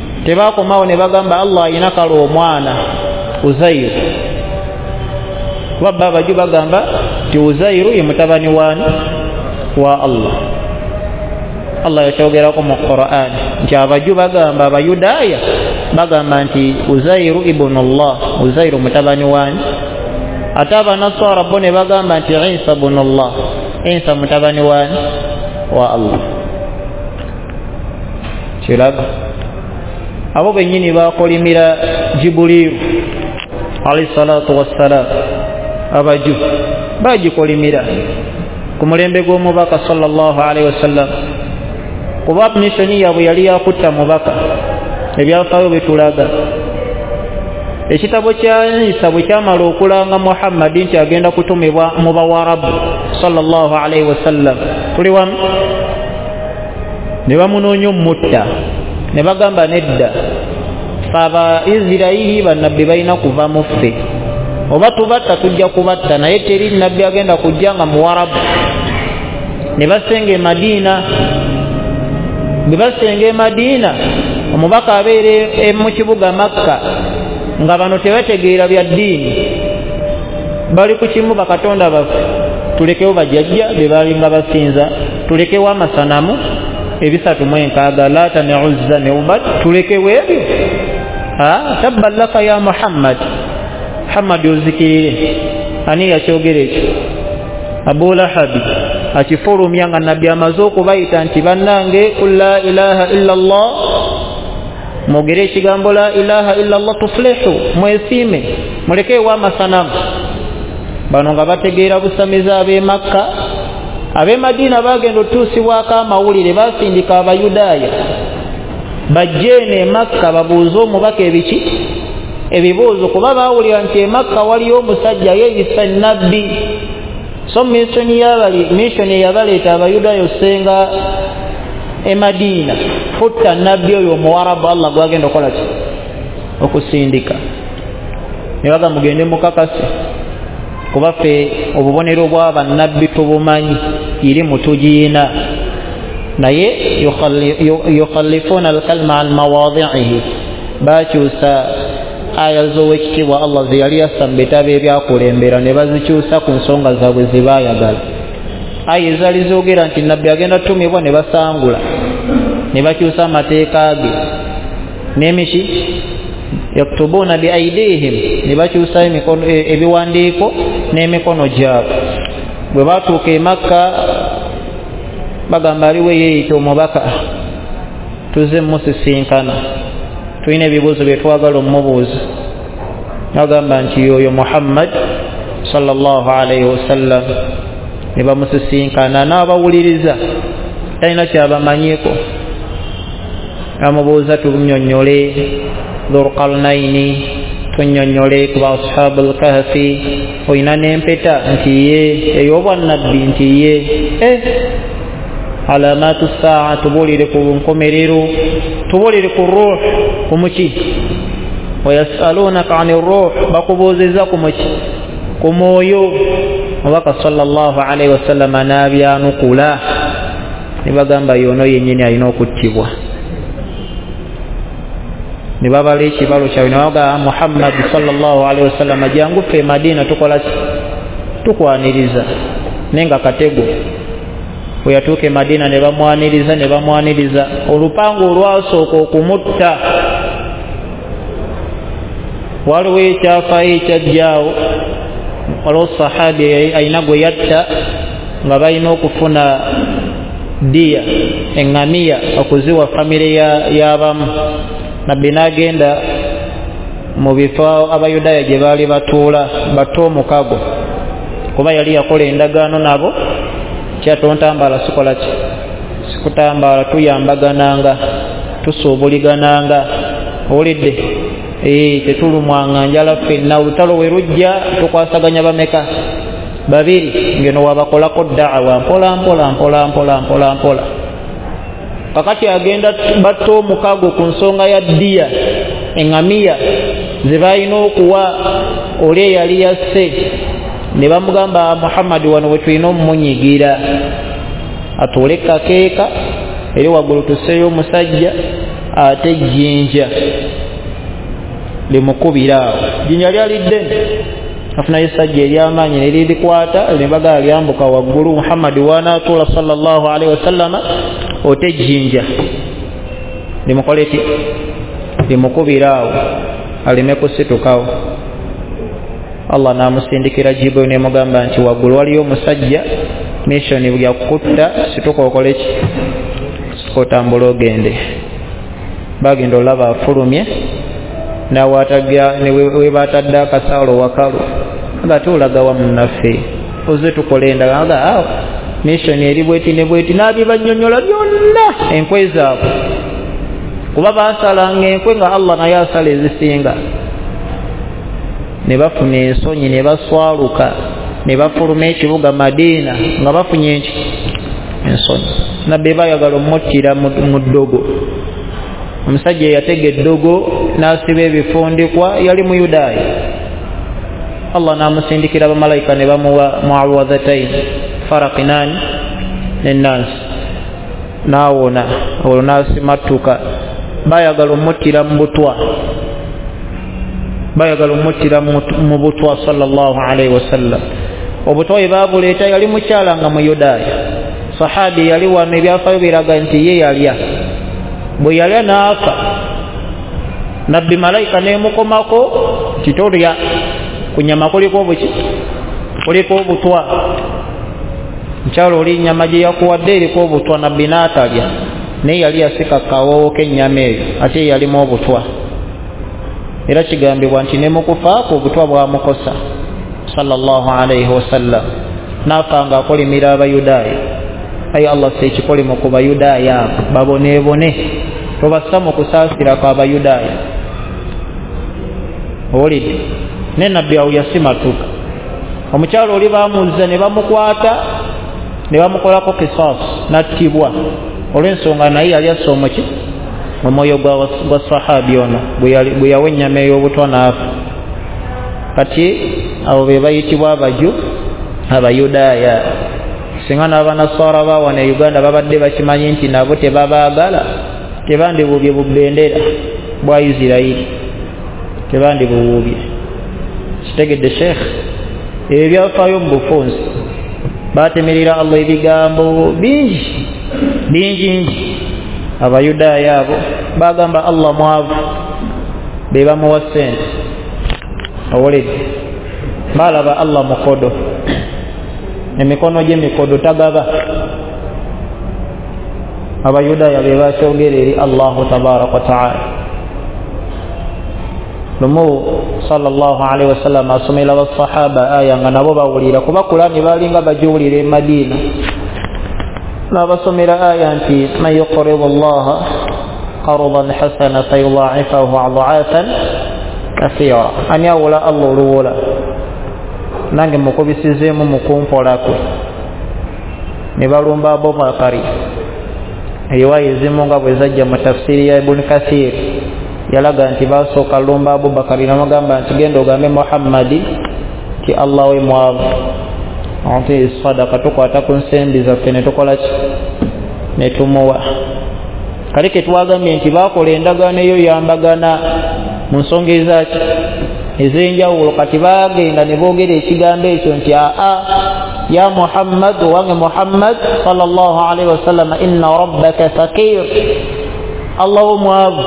Tebakomawo ne bagamba Allah ayina kale omwana Uzairu. wabba abajju bagamba ti Uzairu ye mutabani wa Allah. Allah yakyogerako mu Qur'an nti abajju bagamba abayudaaya bagamba nti Uzairu ibnullah, Uzairu mutabani wani. Ate abanaswara bo ne bagamba nti Isa ibnullah, Isa mutabani wani wa Allah. Kiraga abo bennyini bakolimira Jibuliru alayhi salatu wassalam, abajju bagikolimira ku mulembe gw'omubaka sallallahu alayhi wasallam, kuba missoni yaabwe yali yakutta mubaka. Ebyafaayo bitulaga ekitabo kya Isa bwe kyamala okulanga Muhammad nti agenda kutumibwa mu Bawarabu sallallahu alayhi wasallam, tuli wamu, ne bamunoonya omutta, ne bagamba nedda, aba Isirayiri bannabbi balina kuva mu ffe, oba tubatta tujja kubatta, naye teri nabbi agenda kujja nga Muwarabu. Ne basenga e Madiina. Bwe basenga e Madiina, omubaka abeere mu kibuga Makka nga bano tebategeera bya ddiini, bali ku kimu bakatonda baffe, tulekewo bajjajja be balinga basinza, tulekewo amasanamu ebisatu mu enkaaga, Laata ne Uzza ne Ubad, tulekewo ebyo. Tabban laka ya Muhammad, Muhammad ozikirire. Ani yakyogera ekyo? Abu Lahabi akifulumya nga nabbi amaze okubayita nti bannange, kul la ilaha illa Allah, mwogere ekigambo la ilaha illa Allah tuflihu, mwesiime, mulekewo amasanamu. Bano nga bategeera busamizi ab'e Makka. Ab'e Madiina bagenda otuusibwako amawulire, basindika Abayudaaya bajje ne Makka babuuze omubaka ebiki ebibuuzo, kuba baawulira nti e Makka waliyo omusajja yeeyisa nnabbi. So mission eyabaleeta Abayudaaya osenga e Madiina kutta nnabbi oyo Omuwarabu Allah gwagenda okukola ki? Okusindika. Ne baga mugende mukakase, kuba ffe obubonero bw'abannabbi tubumanyi, iri mutugiina, naye yukhallifuna alkalma an mawadhi'ihi, bakyusa aya z'owekitiibwa Allah ze yali yassa mu bitabo ebyakulembera ne bazikyusa ku nsonga zaabwe ze baayagala. Aya ezaali zoogera nti nabbi agenda tutumibwa ne basangula, ne bakyusa amateeka ge n'emiki yaktubuuna bi aidihim, ne bakyusa ebiwandiiko n'emikono gyabwe. Bwe baatuuka e Makka bagamba aliwo yeeyita omubaka, tuze musisinkana, tulina ebibuuzo bye twagala omubuuza. Bagamba nti oyo Muhammad sallallahu alayhi wasallam. Ne bamusisinkana, n'abawuliriza talina kyabamanyiiko. Amubuuza tunnyonnyole Dhulqarnaini, tunnyonnyole ku ashabul kahfi, oyina n'empeta nti ye, ey'obwannabbi nti ye, alamatu saa, tubuulire ku nkomerero, tubuulire ku ruh, ku muki. Wayasalunaka ani ruh, bakubuuzizza ku muki, ku mwoyo. Omubaka sallallahu alayhi wasallam n'abyanukula, ne bagamba yono yennyini alina okuttibwa. Ne babala ekibalo kyabwe, ne baga Muhammad sallallahu alayhi wasallam jangu ffe Madiina tukola ki? Tukwaniriza. Nenga katego bwe yatuuka e Madiina ne bamwaniriza, olupango olwasooka okumutta waliwo ekyafaayo ekyajjaawo, waliwo sahabi ayina gwe yatta nga balina okufuna diya, eŋŋamiya, okuziwa famire y'abamu. Nabbi n'agenda mu bifo Abayudaaya gye baali batuula, batta omukago, kuba yali yakola endagaano nabo, kyatontambala sikola ki? Sikutambala, tuyambagananga, tusuubuligananga, owulidde? Tetulumwanga njala ffenna, olutalo we lujja tukwasaganya bameka? Babiri. Ngeno wabakolako da'awa mpola. Kakati agenda batta omukago ku nsonga ya ddiya, eŋŋamiya ze balina okuwa oli eyali yasse. Ne bamugamba Muhammad, wano we tulina omumunyigira, atuule kakeeka eri waggulu tusseeyo omusajja, ate jjinja limukubira awo. Jjinja lyali ddene, afuna isajja eryamaanyi ne lirikwata ne bagaa lyambuka waggulu Muhammad wanaatuula sallallahu alaihi wasallam otejjinja limukole ki limukubiraawo aleme kusitukawo. Allah namusindikira Jibril ne mugamba nti waggulu waliyo omusajja mission ya kutta situka okole ki otambula ogende. Bagenda olaba afulumye nawataga ne webatadde akasalo wakalu nga tulaga wa munaffe oze tukolenda nga mission eri bweti ne bweti nabibanyonyola byonna enkwe zaabwe kuba basalanga enkwe nga Allah naye asala ezisinga ne bafuna ensonyi ne baswaluka ne bafuluma ekibuga Madina nga bafunye ensonyi. Nabbe bayagala omuttira mu ddogo. Omusajja yatega eddogo n'asiba ebifundikwa yali mu Yudaaya. Allah namusindikira abamalayika ne bamuwa muawadhatayn faraqinan n'ennas naawona olwo n'asimatuka. Bayagala omuttira mu butwa, bayagala omuttira mu butwa sallallahu alaihi wasallam. Obutwa bwe babuleeta yali mukyala nga mu Yudaaya. Sahabi yali wano ebyafaayo biraga nti ye yalya, bwe yalya n'afa. Nabbi malayika nemukomako kitolya ku nyama kuliko buki kuliko obutwa. Mukyalo oli nyama gye yakuwadde eriko obutwa, nabbi n'atalya naye yali yasika kawowo k'ennyama eyo ate yalimu obutwa. Era kigambibwa nti ne mukufaako obutwa bwamukosa sallallahu alaihi wasallam n'afa nga akolimira Abayudaaya. Ayi Allah sekikolimo ku Bayudaaya baboneebone tobassa mu kusaasira kw'Abayudaaya. Olidde ne nabbi awo yasimatuka. Omukyalo oli bamuzza ne bamukwata ne bamukolako kisas nattibwa olw'ensonga naye yali assa omuki omwoyo gwa sahabi ono bwe yawa ennyama ey'obutwa n'afa. Kati abo be bayitibwa abaju Abayudaaya. Singa n'Abanasara bawana e Uganda babadde bakimanyi nti nabo tebabaagala tebandibubye bubendera bwa Isirairi, tebandibubye. Kitegedde Sheikh ebyo byafaayo mu bufunzi batemerera Allah ebigambo bingi. Abayudaaya abo bagamba Allah mwavu be bamuwa ssente owulidde balaba Allah mukodo emikono gye mikodo tagaba. Abayudaaya be bakyogera eri Allahu tabaraka wa ta'ala. Lumu sallallahu alaihi wasallam asomera abasahaba aya nga nabo bawulira kuba Qur'ani balinga bajiwulira e Madina. N'abasomera aya nti man yuqridu Allaha qardan hasana fayudha'ifahu adha'afan kathira. Ani awula Allah oluwola nange mukubisizeemu mukumpolako ne balumba Abubakari. Riwaya ezimu nga bwe zajja mu tafsiri ya Ibn Kathir yalaga nti basooka lumba Abubakari namugamba nti genda ogambe Muhammadi ti Allah we mwavu ate sadaka tukwata ku nsembi zaffe ne tukola ki ne tumuwa. Kale ke twagambye nti bakola endagaano eyo yambagana mu nsonga ezaki ez'enjawulo. Kati bagenda ne boogera ekigambo ekyo nti ya Muhammad wange Muhammad sallallahu alaihi wasallam inna rabbaka fakir, Allah mwavu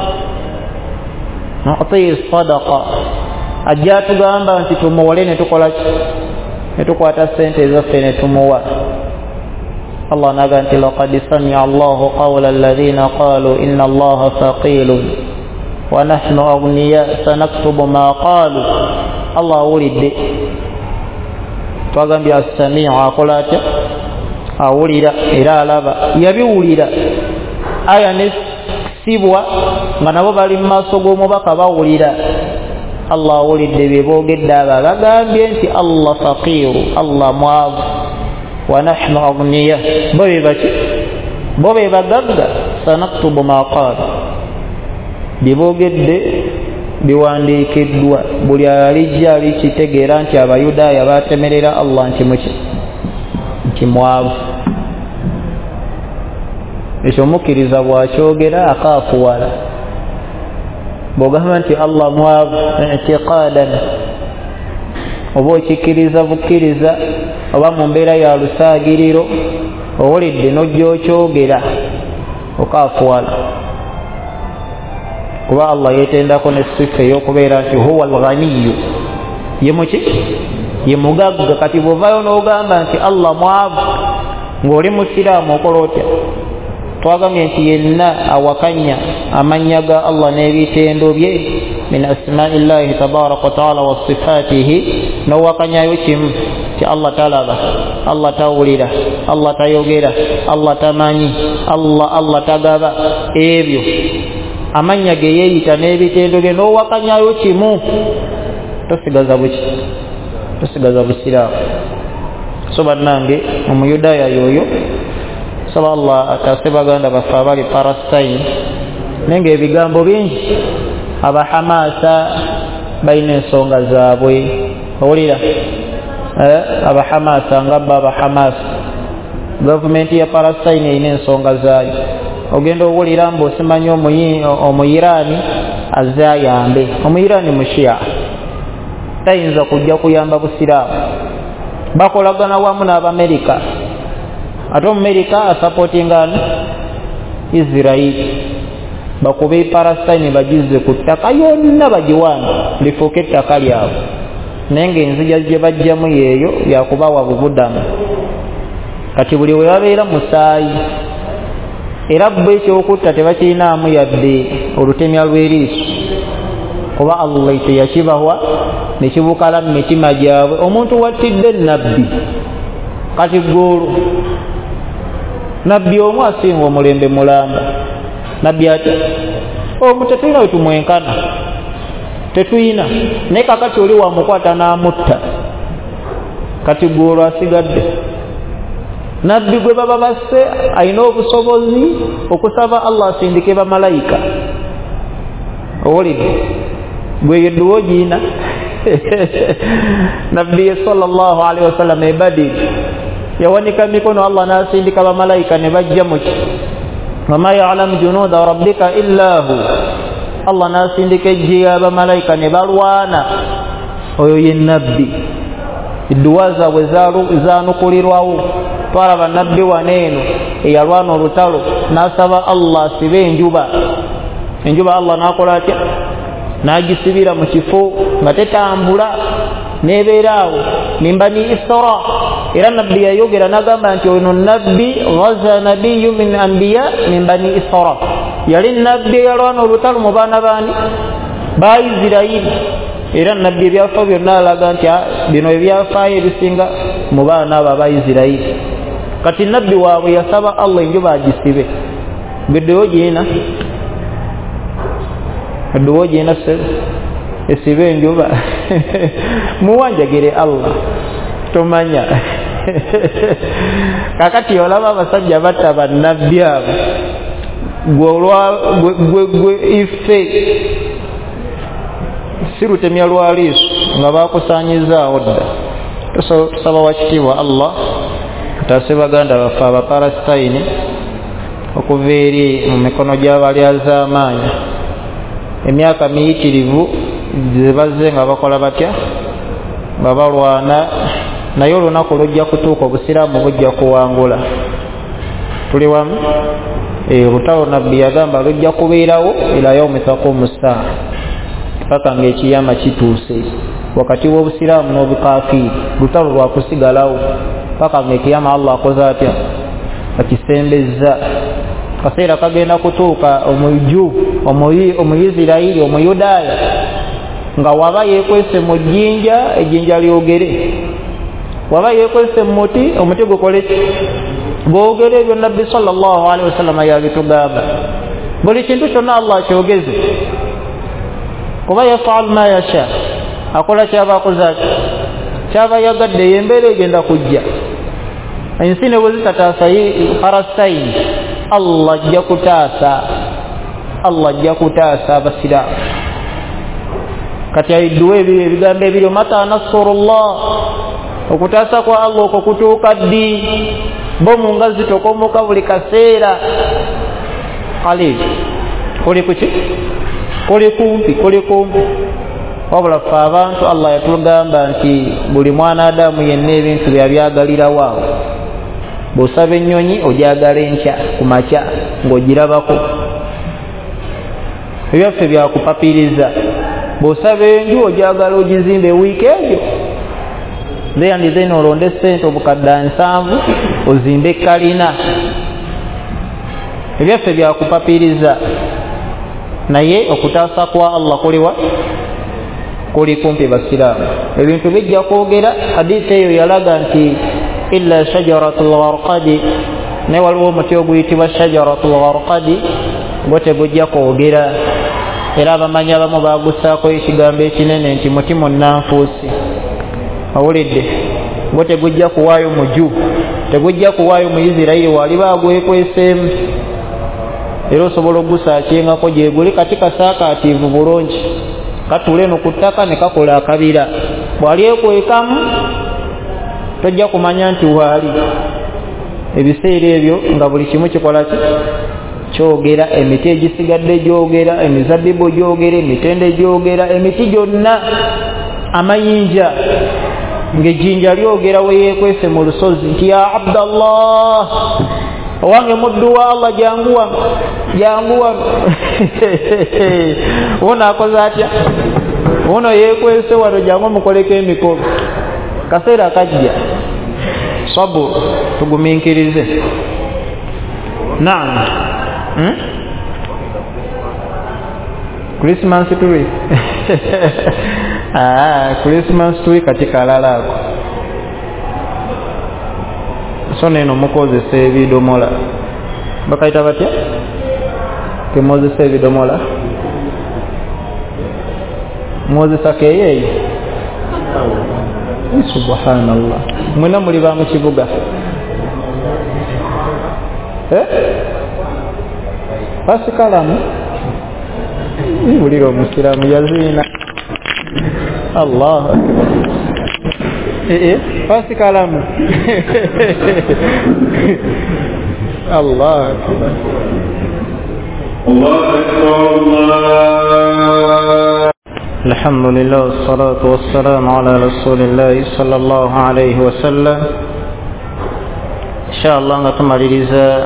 nu'ti sadaqa. Ajja tugamba nti tumuwole ne tukola ki ne tukwata sente ezaffe ne tumuwa. Allah naga nti laqad sami'a Allahu qawla alladhina qalu inna Allaha faqirun wa nahnu aghniya sanaktubu ma qalu. Allah awulidde. Twagambye as-sami'u akola atya awulira era alaba. Yabiwulira aya ne sibwa nga nabo bali mu maaso g'omubaka bawulira. Allah awulidde bye boogedde aba bagambye nti Allah faqiru, Allah mwavu, wa nahnu aghniya bo be bagagga sanaktubu ma qalu. Biboogedde biwandiikiddwa buli alijja alikitegeera nti Abayudaaya batemerera Allah nti mwavu. Ekyo mukkiriza bwakyogera akaafuwala. Bw'ogamba nti Allah mwavu i'tiqaadan oba okikiriza bukkiriza oba mu mbeera ya lusaagiriro owulidde n'ojjookyogera okaafuwala kuba Allah yeetendako ne sifa ey'okubeera nti huwa al-ghaniyu ye muki ye mugagga. Kati bw'ovaayo n'ogamba nti Allah mwavu ng'oli musiraamu okola otya? Twagambye nti yenna awakanya amannya ga Allah n'ebitendo bye min asma'illahi tabaraka wa ta'ala wa sifatihi n'owakanyayo kimu ti Allah talaba, Allah tawulira, Allah tayogera, Allah tamanyi, Allah tagaba, ebyo amannya ge yeeyita n'ebitendo bye n'owakanyayo kimu tosigaza buki? Tosigaza busiraamu. So bannange omuyudaaya yoyo saba Allah ataase baganda baffe abali Palestine nenga ebigambo bingi abahamasa balina ensonga zaabwe owulira abahamasa ngabba abahamasa gavumenti ya Palestine erina ensonga zaayo. Ogenda owulira mbu osimanyi omuyiraani azayambe omuyiraani mushia tayinza kujja kuyamba busiraamu bakolagana wamu n'Abamerika ate Omumerika asapootinga Israeli bakube Palestine bagize ku ttaka yonna bagiwaana lifuuke ettaka lyabwe naye ng'enzija gye bajjamu yeeyo yakubawa bubudamu. Kati buli we babeera musaayi era bwe ekyokutta tebakirinaamu yadde olutemya lw'eriiso kuba Allah teyakibahwa ne kibukala mu mitima gyabwe. Omuntu wattidde nabbi kati ggoolo nabbi omu asinga omulembe mulamba nabbi ati omu tetulina we tumwenkana tetuyina naye kakati oli wamukwata n'amutta kati gwoolwo asigadde. Nabbi gwe baba basse alina obusobozi okusaba Allah asindike bamalayika owulidde gwe yedduwa ogiina nabbi sallallahu alaihi wasallam e Badr yawanika mikono Allah n'asindika bamalayika ne bajja muki wama ya'lamu junuda rabbika illa hu. Allah n'asindika ejje abamalayika ne balwana. Oyo ye nabbi edduwa zaabwe zaanukulirwawo. Twalaba nabbi waneeno eyalwana olutalo n'asaba Allah asibe enjuba Allah n'akola atya? N'agisibira mu kifo nga tetambula nebeeraawo min bani Isra. Era nabbi yayogera n'agamba nti ono nabbi ghaza nabiyyu min anbiya min bani Isra, yali nabbi eyalwana olutalo mu baana baani ba Isirayiri. Era nabbi ebyafa byonna alaga nti bino ebyafaayo ebisinga mu baana abo aba Isirayiri. Kati nabbi waabwe yasaba Allah enjuba agisibe. Geddewo gyina edduwo gyina esibe enjuba muwanjagire Allah tomanya. Kakati olaba abasajja batta bannabbi abo gwe ife sirutemya lwaliiso nga bakusaanyizaawo dda. Tusaba wakitiibwa Allah ataase baganda baffe aba Palestine okuva eri mu mikono gy'abalyazaamaanyi. Emyaka miyitirivu zibazze nga bakola batya babalwana naye olunaku lujja kutuuka obusiraamu bujja kuwangula. Tuli wamu? Olutalo nabbi yagamba lujja kubeerawo ila yaumi taqumu saa paka ng'ekiyama kituuse wakati w'obusiraamu n'obukafiiri. Lutalo lwakusigalawo paka ng'ekiyama Allah akoze atya? Akisembezza. Kaseera kagenda kutuuka omuyisirayiri omuyudaaya nga waba yeekwese mu jjinja ejjinja lyogere, waba yeekwese mu muti omuti gukole ki? Gwogere. Ebyo nabbi sallallahu alaihi wasallam yabitugamba. Buli kintu kyonna Allah kyogeze kuba yafaal ma yasha, akola kyaba akoze ati kyaba yagadde yembeera egenda kujja. Ensi ne bwe zitataasa Palestine Allah ajja kutaasa abasiraamu. Kati aidduwa ebigambo ebiri mata nasrullah, okutaasa kwa Allah okwo kutuuka ddi? Bomu nga zitokomoka buli kaseera. Khalid kuli kuki? Kuli kumpi. wabula ffe abantu Allah yatugamba nti buli mwana Adamu yenna ebintu byabyagalira waawo. Bw'osaba ennyonyi ogyagala enkya ku makya ng'ogirabako, ebyaffe byakupapiriza. Bw'osaba enju ogyagala ogizimbe wiiki eyo, then olonde ssente obukadde 7 ozimbe kalina. Ebyaffe byakupapiriza, naye okutaasa kwa Allah kuliwa? Kuli kumpi basiraamu. Ebintu bijja kwogera. Hadithi eyo yalaga nti illa shajaratul gharqadi, ne waliwo omuti oguyitibwa shajaratul gharqadi gwo tegujja kwogera. Era abamanyi abamu bagusaako ekigambo ekinene nti muti munnanfuusi. Awulidde? Gwo tegujja kuwaayo muju, tegujja kuwaayo mu Isirayiri wali bagwekweseemu. Era osobola ogusaakingako gye guli kati kasaakaatiivu bulungi, katula eno ku ttaka ne kakola akabira. Bw'ali ekwekamu tojja kumanya nti waali. Ebiseera ebyo nga buli kimu kikola ki? Kyogera. Emiti egisigadde gyogera, emizabbibu gyogera, emitende gyogera, emiti gyonna, amayinja ng'ejjinja lyogera we yeekwese mu lusozi nti ya Abdallah, owange muddu wa Allah, janguwa janguwa. Ono akoze atya? Ono yeekwese wano, jangu mukoleko emikolo. Kaseera kajja. Sabur, tugumiikirize. Naam. Christmas tree. Christmas tree katika lalako. So neno mukozesa ebidomola. Bakaita batya? Temozesa ebidomola. Mozesa keyeyi. Subhanallah. Mwena muli ba mu kibuga. Pasikalamu. Muliro musiramu yazina. Allah. Pasikalamu. Allah. Allah. Alhamdulillah, wassalatu wassalamu ala rasulillahi sallallahu alayhi wa sallam. Inshallah nga tumaliriza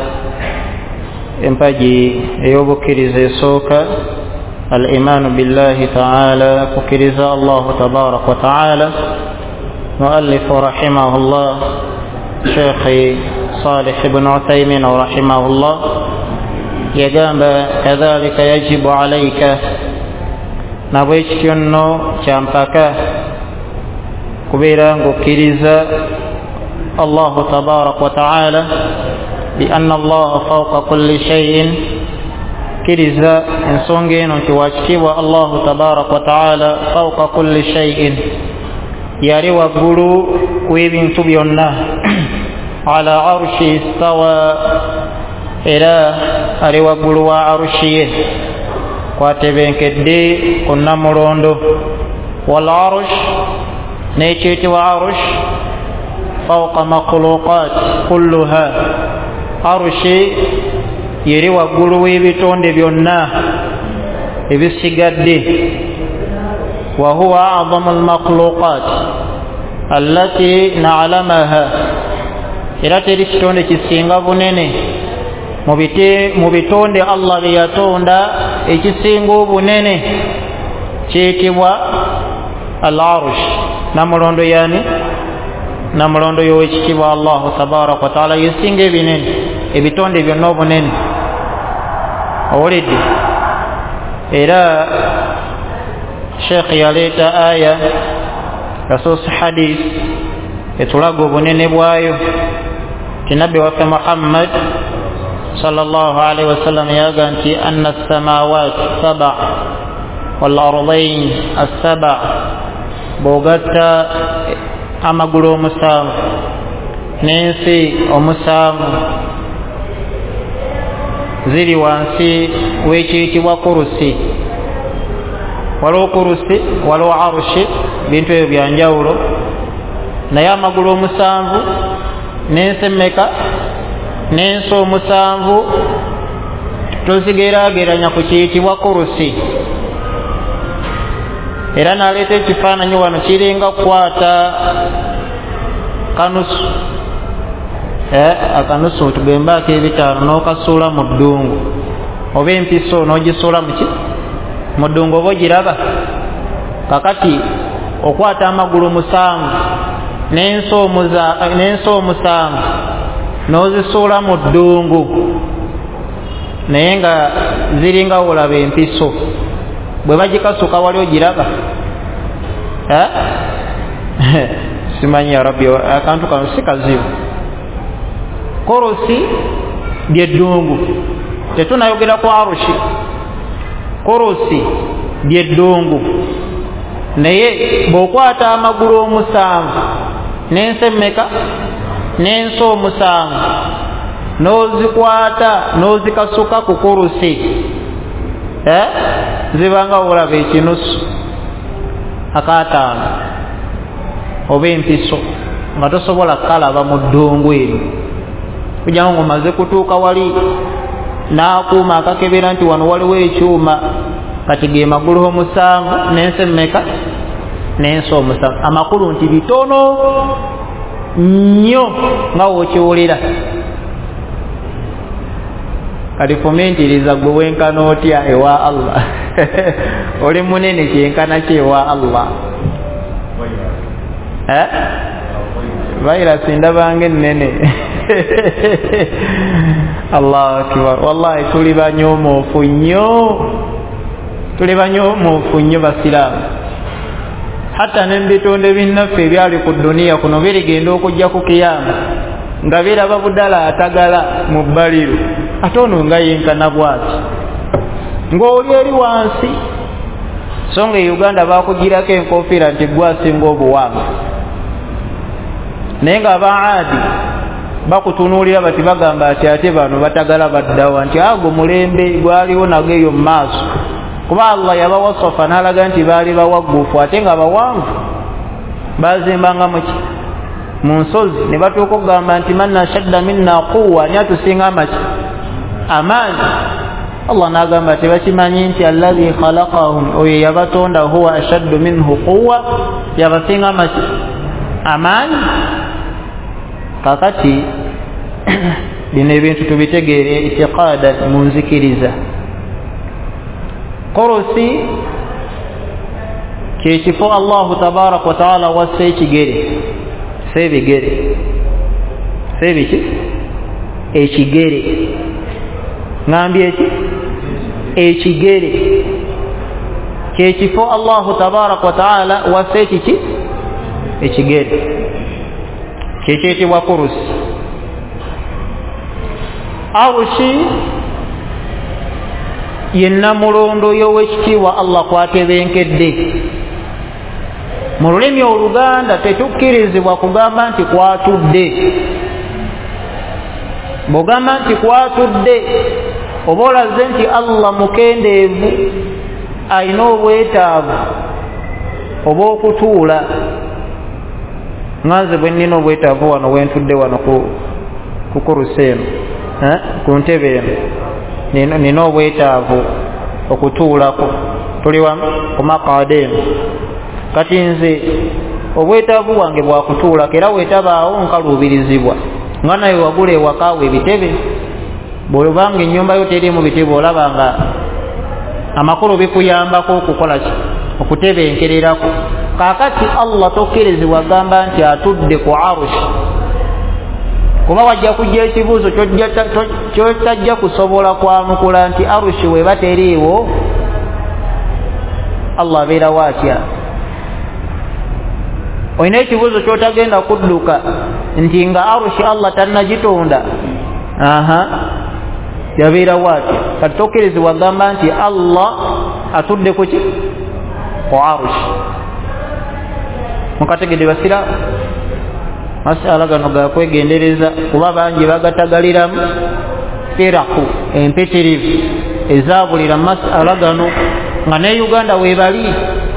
empaji ey'obukkiriza esooka, al-imaanu billahi ta'ala, kukkiriza Allahu tabaaraka wa ta'ala. Muallifu rahimahullah Sheikh Salih ibn Uthaymin rahimahullah yagamba kadhalika yajibu alayka, na bwekityo nno kyampaka kubeera ng'okkiriza Allahu tabaaraka wa ta'ala bi anna Allaha fawqa kulli shay'in, kkiriza ensonga eno nti wakitiibwa Allahu tabaaraka wa ta'ala fawqa kulli shay'in, yali waggulu w'ebintu byonna. Ala arshi istawa, era ali waggulu wa arshi ye, kwatebenkedde ku namulondo. Wal arsh, n'ekiyitibwa arsh fawqa makhluqat kulluha, arshi yeri waggulu w'ebitonde byonna ebisigadde. Wa huwa a'zamu al-makhluqat allati na'lamaha, era teri kitonde kisinga bunene mu bitonde Allah bye yatonda ekisinga obunene kiyitibwa al-arsh. Namulondo yani namulondo y'owekitiibwa Allahu tabaaraka wa ta'ala yesinga ebinene, ebitonde byonna obunene. Owulidde? Era Sheikh yaleeta aya yasoose hadith etulaga obunene bwayo. Kinabbi waffe Muhammad sallallahu alaihi wasallam yaga nti anna as-samawati sab'a wal ardayn as-sab'a, bogatta amagulu omusanvu n'ensi omusanvu ziri wansi w'ekiyitibwa kurusi. Waliwo kurusi, waliwo arushi, bintu ebyo byanjawulo. Naye amagulu omusanvu n'ensi emmeka? N'ensi omusanvu tozigeraageranya ku kiyitibwa kurusi. era n'aleeta ekifaananyi wano kiringa kukwata kanusu akanusu tugemba ak'ebitaano n'okasuula mu ddungu oba empiso n'ogisuula mu ddungu oba ogiraba kakati okwata amagulu 7 n'enso 7 n'ozisuula mu ddungu naye nga ziringa olaba empiso bwe bagikasuka wali ogiraba simanyi ya rabbi akantu kano si kazibu korosi lyeddungu tetunayogera ku arushi korosi lyeddungu naye bw'okwata amagulu 7 n'ensemmeka n'enso 7 n'ozikwata n'ozikasuka ku korosi zibanga olaba ekinusu ak'ataano oba empiso nga tosobola kalaba mu ddungu eryo kugira ngo omaze kutuuka wali n'akuuma akakebera nti wano waliwo ekyuma kati ge magulu 7 n'ensemmeka n'enso 7 amakulu nti bitono nnyo nga wookiwulira kati fumiintiriza gwe wenkana otya ewa Allah oli munene kyenkana ki ewa Allah vairasi ndabanga ennene Allahu akbar wallahi tuli banyoomofu nnyo basiraamu hatta n'ebitonde binnaffe ebyali ku duniya kuno birigenda okujja ku kiyama nga biraba budala atagala mu bbaliro ate ono nga yenkana bwati ng'oli eri wansi so nga e Uganda bakugirako enkofiira nti gwasinga obuwanga naye nga abaadi bakutunuulira bati bagamba ati ate bano batagala baddawa nti ago mulembe gwaliwo nago eyo mu maaso kuba Allah yabawasafa n'alaga nti baali bawagguufu ate nga bawanvu bazimbanga mu nsozi ne batuuka okugamba nti man ashadda minna quwwa ni atusinga amaanyi Allah n'agamba tebakimanyi nti alladhi khalaqahum oyo yabatonda huwa ashaddu minhu quwwa yabasinga amaanyi kakati bino ebintu tubitegeere itiqaada mu nzikiriza korosi kyekifo Allahu tabaraka wa taala wassa ekigere sebigere sebiki ekigere ngambye eki ekigere kyekifo Allahu tabaraka wa taala wassa ekiki ekigere kyekiyitibwa kurusi arushi yenna mulondo y'owekitiibwa Allah kwatebenkedde mu lulimi Oluganda tetukkirizibwa kugamba nti kwatudde bw'ogamba nti kwatudde oba olaze nti Allah mukendeevu alina obwetaavu oba okutuula nganze bwe nnina obwetaavu wano wentudde wano ku kurusi eno ku ntebe eno nina obwetaavu okutuulako tuli wamu ku maqaada eno kati nze obwetaavu wange bwakutuulako era weetabaawo nkaluubirizibwa nga naye wagula ewakaawo ebitebe bw'obanga ennyumba yo teriimu bitebe olaba nga amakulu bikuyambako okukola ki okutebenkererako kaakati Allah tokkirizibwa gamba nti atudde ku arushi kuba wajja kujja ekibuuzo kyotajja kusobola kwanukula nti arushi weba teriiwo Allah abeerawo atya olina ekibuuzo kyotagenda kudduka nti nga arushi Allah tannagitonda yabeerawo atya kati tokkirizibwa gamba nti Allah atudde ku ki ku arushi mukategedde basiraamu masala gano gakwegendereza kuba bangi bagatagaliramu firaku empitirivu ezabulira masala gano nga ne Uganda webali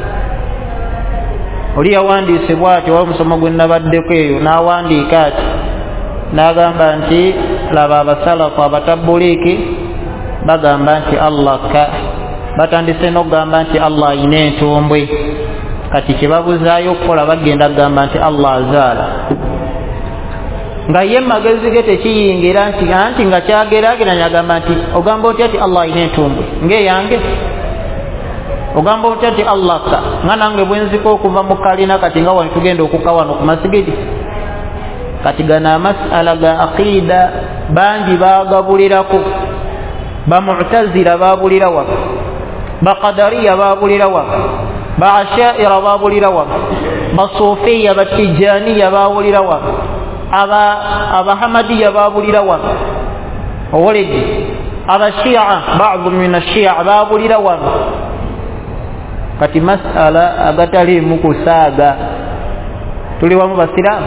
oli yawandiise bw'ati wa musomo gwe nabaddeko eyo n'awandiika ati n'agamba nti laba abasalafu abatabbuliiki bagamba nti Allah ka batandise n'okugamba nti Allah ayina entumbwe kati kyebabuzayo okukola bagenda kugamba nti Allah azaala nga ye magezi ge tekiyingira nti nga kyageraageranya agamba nti ogamba otya ti Allah alina entumbwe ng'eyange ogamba otya ti Allah ka nga nange bwenzika okuva mu kalina kati nga wano tugenda okukka wano ku masigidi kati gana masala ga aqida bangi bagabulirako bamu'tazila babulira waka baqadariya babulira waka baashaira babulira waka basufiya batijaniya babulira waka abahamadiya babulira waka owoledi abashia ba'dhu min ashia babulira waka kati masala agatali mukusaaga tuli wamu basiramu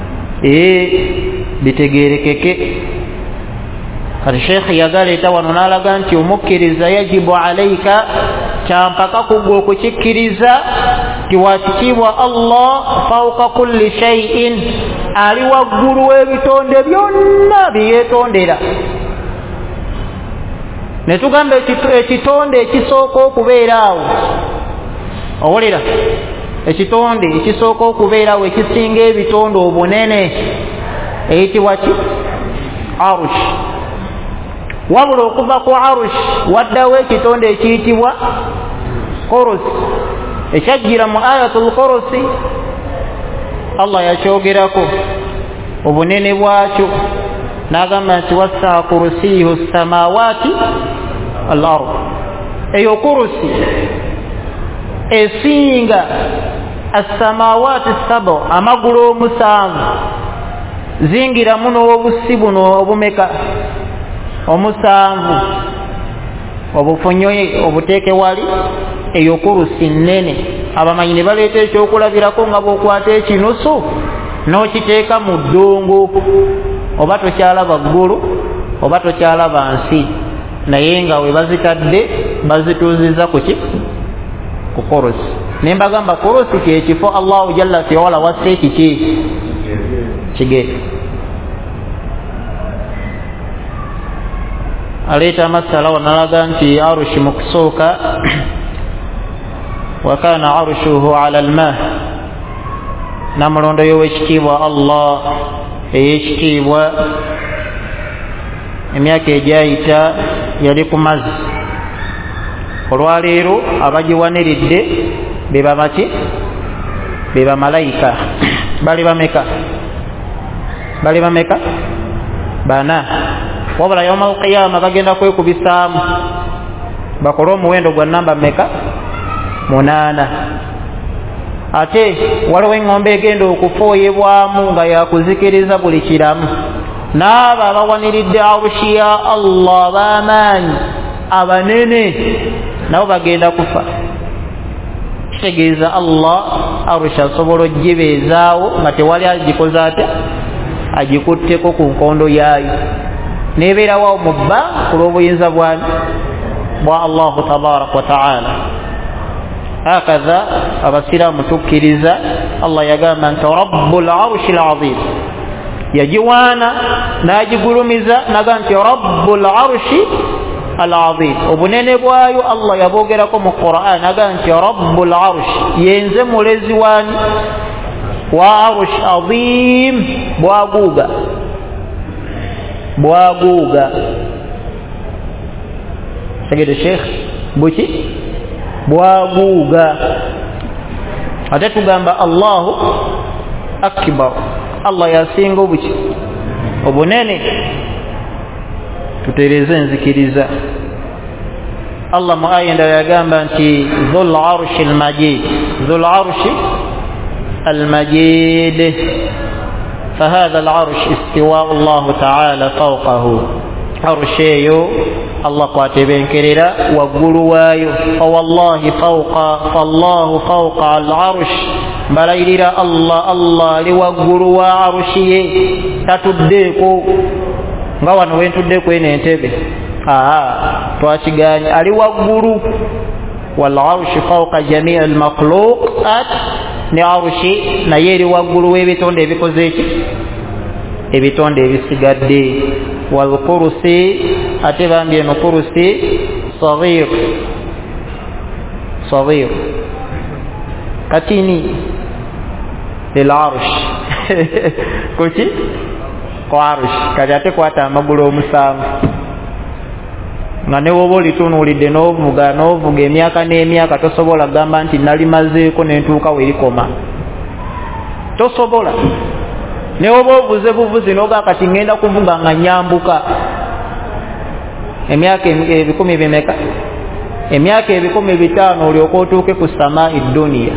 bitegerekeke kati Sheikh yagaleeta wano n'alaga nti omukkiriza yajibu alayka kyampaka kugwa okukikkiriza ti wakitiibwa Allah fawqa kulli shay'in ali waggulu w'ebitonde byonna byeyeetondera ne tugamba ekitonde ekisooka okubeera awo owulira ekitonde ekisooka okubeerawo ekisinga ebitonde obunene eyitibwa ki arush wabula okuva ku arush waddawo ekitonde ekiyitibwa kurus ekyajjira mu ayatul kurusi Allah yakyogerako obunene bwakyo n'agamba nti wassa kurusiyuhu samawati al ard eyo kurusi esinga as-samawati as-sab'u amagulu omusanvu zingira muno obusi buno obumeka omusanvu obufunyoye obuteeke wali eyo kurusi nnene abamanyi ne baleeta ekyokulabirako nga bw'okwata ekinusu n'okiteeka mu ddungu oba tokyalaba ggulu oba tokyalaba nsi naye nga we bazitadde bazituuziza ku ki ku kurusi nembagamba kurusi kyekifo Allahu jalla fi'ala wasse ekiki kigere aleeta masala wanalaga nti arushi mu kusooka wa kana arushuhu ala alma namulondo y'owekitiibwa Allah ey'ekitiibwa emyaka egyayita yali ku mazzi olwaleero abagiwaniridde bebamaki bebamalayika bali bameka bana wabula yawma alqiyama bagenda kwekubisaamu bakole omuwendo gwa namba meka 8 ate waliwo eŋŋombe egenda okufooyebwamu nga yakuzikiriza buli kiramu n'abo abawaniridde arushi ya Allah b'amaanyi abanene nabo bagenda kufa kitegeeza Allah arushi asobola ogibeezaawo nga tewali agikoze atya agikutteko ku nkondo yaayo nebeerawo mu bba ku lw'obuyinza bwa Allahu tabaraka wa ta'ala hakadha abasiraamu tukkiriza Allah yagamba nti rabbul arshi al-azim yagiwaana n'agigulumiza naga nti rabbul arshi al-azim obunene bwayo Allah yabogerako mu Qur'an naga nti rabbul arshi yenze mulezi wani wa arshi azim bwaguuga sagede Sheikh buki bwaguuga ate tugamba Allahu akbar Allah yasinga obuki obunene tutereze nzikiriza Allah mu aya endala yagamba nti dhul arshi al-majid فهذا العرش استواء الله تعالى فوقه عرشيو الله قاتبين كريرا وقلوايو فوالله فالله فوق العرش بلايرا الله لوقلوا عرشي تتديكو ngawa no wentuddeeko ene entebe twakiganye ali waggulu wal arshi fawqa jami' al makhluqat ni arshi naye eri waggulu w'ebitonde ebikoze eki ebitonde ebisigadde wal kursi ate bambye no kursi saghir katini lil arsh kuki kwa arsh kati ate kwata amagulu omusanvu nga ne woba olitunuulidde n'ovuga emyaka n'emyaka tosobola gamba nti nalimazeeko nentuuka werikoma tosobola ne woba ovuze buvuzi n'oga kati ngenda kuvuga nga nyambuka emyaka 10 bimeka emyaka 500 olyoka otuuke ku samaa'i dunya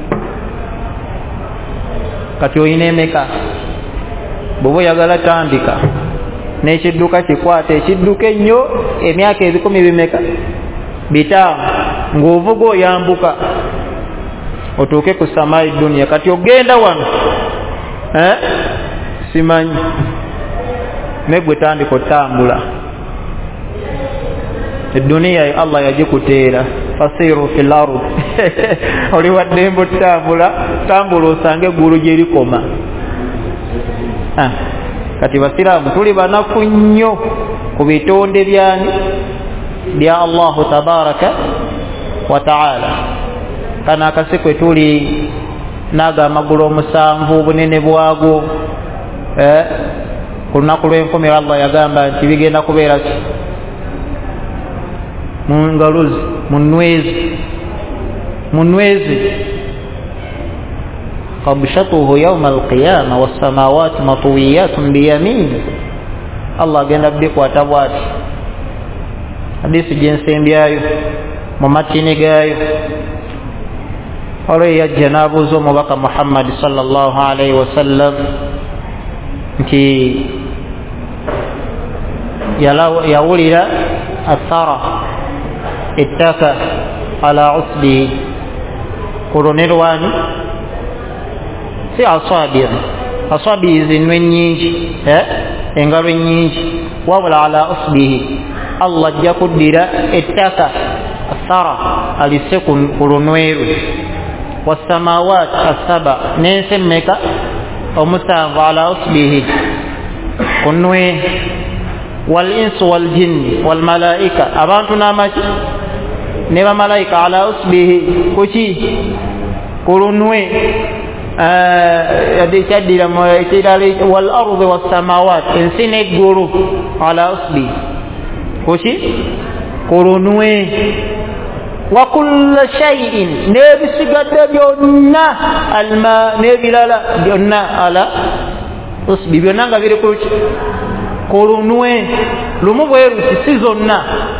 kati oyina emeka bw'oba oyagala tandika n'ekidduka kikwata ekidduka ennyo emyaka 10 bimeka 5 ng'ovuga oyambuka otuuke ku samaa'i dunya kati ogenda wano simanyi negwe tandika otambula eduniya Allah yagikuteera fasiru fil ard oli waddembo tambula osange eggulu gye likoma kati basiraamu tuli banafu nnyo ku bitonde byani bya Allahu tabaraka wa taala kana akasekwe tuli naga amagulu omusanvu bunene bwago ku lunaku lw'enkomi Allah yagamba nti bigenda kubeera mungaluzi munwezi qabshatuhu yawma alqiyama wassamawati matwiyatun biyamin Allah agenda bikwata bwati hadisi gyensembyayo mu matini gaayo olwo yajja n'abuuza omubaka Muhammad sallallahu alaihi wasallam nti yawulira athara ettaka ala usbihi kulunerwani si asabi zinwe nyingi engalo nyingi wabula ala usbihi Allah ajja kuddira ettaka athara alise kulunwerwe wassamawat asaba n'ensemmeka omusanvu ala usbihi kunwe wal insu wal jinni wal malaika abantu n'amaki ne bamalayika ala usbihi kuki kulunwe yadikadira mwekirali wal ardi was samawat ensi n'eggulu ala usbihi kuki kulunwe wa kulla shay'in nebisigadde byonna alma nebirala byonna ala usbi byonna nga biri kuki kulunwe lumu bweruti si zonna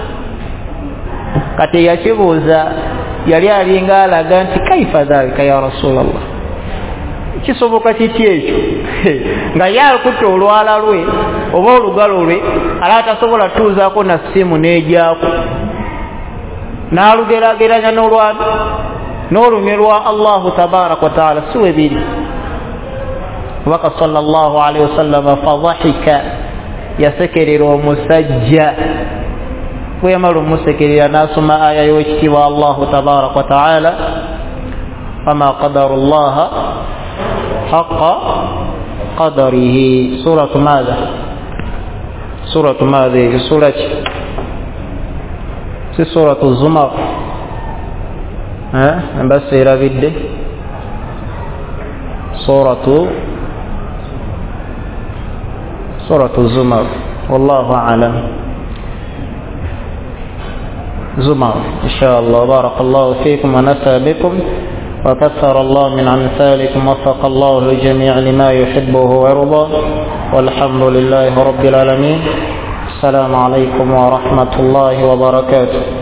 kati yakibuuza yali alinga alaga nti kaifa dhalika ya rasulallah kisoboka kiti ekyo nga yakutte olwala lwe oba olugalo lwe ala tasobola tuuzaako na ssimu n'ejjaako n'alugerageranya n'olumye lwa Allahu tabaraka wa taala siwe biri waka sallallahu alaihi wasallam fadhahika yasekerera omusajja bwe yamala omusekerera n'asoma aya y'ekitiibwa Allahu tabaraka wa taala fama qadaru llaha haqqa qadarihi suratu madha surati si suratu zumar mbase erabidde suratu zumar wallahu a'lam zumar inshallah barakallahu fikum wa nafa bikum وكثر الله من أمثالكم وفق الله الجميع لما يحبه ويرضى والحمد لله رب العالمين السلام عليكم ورحمة الله وبركاته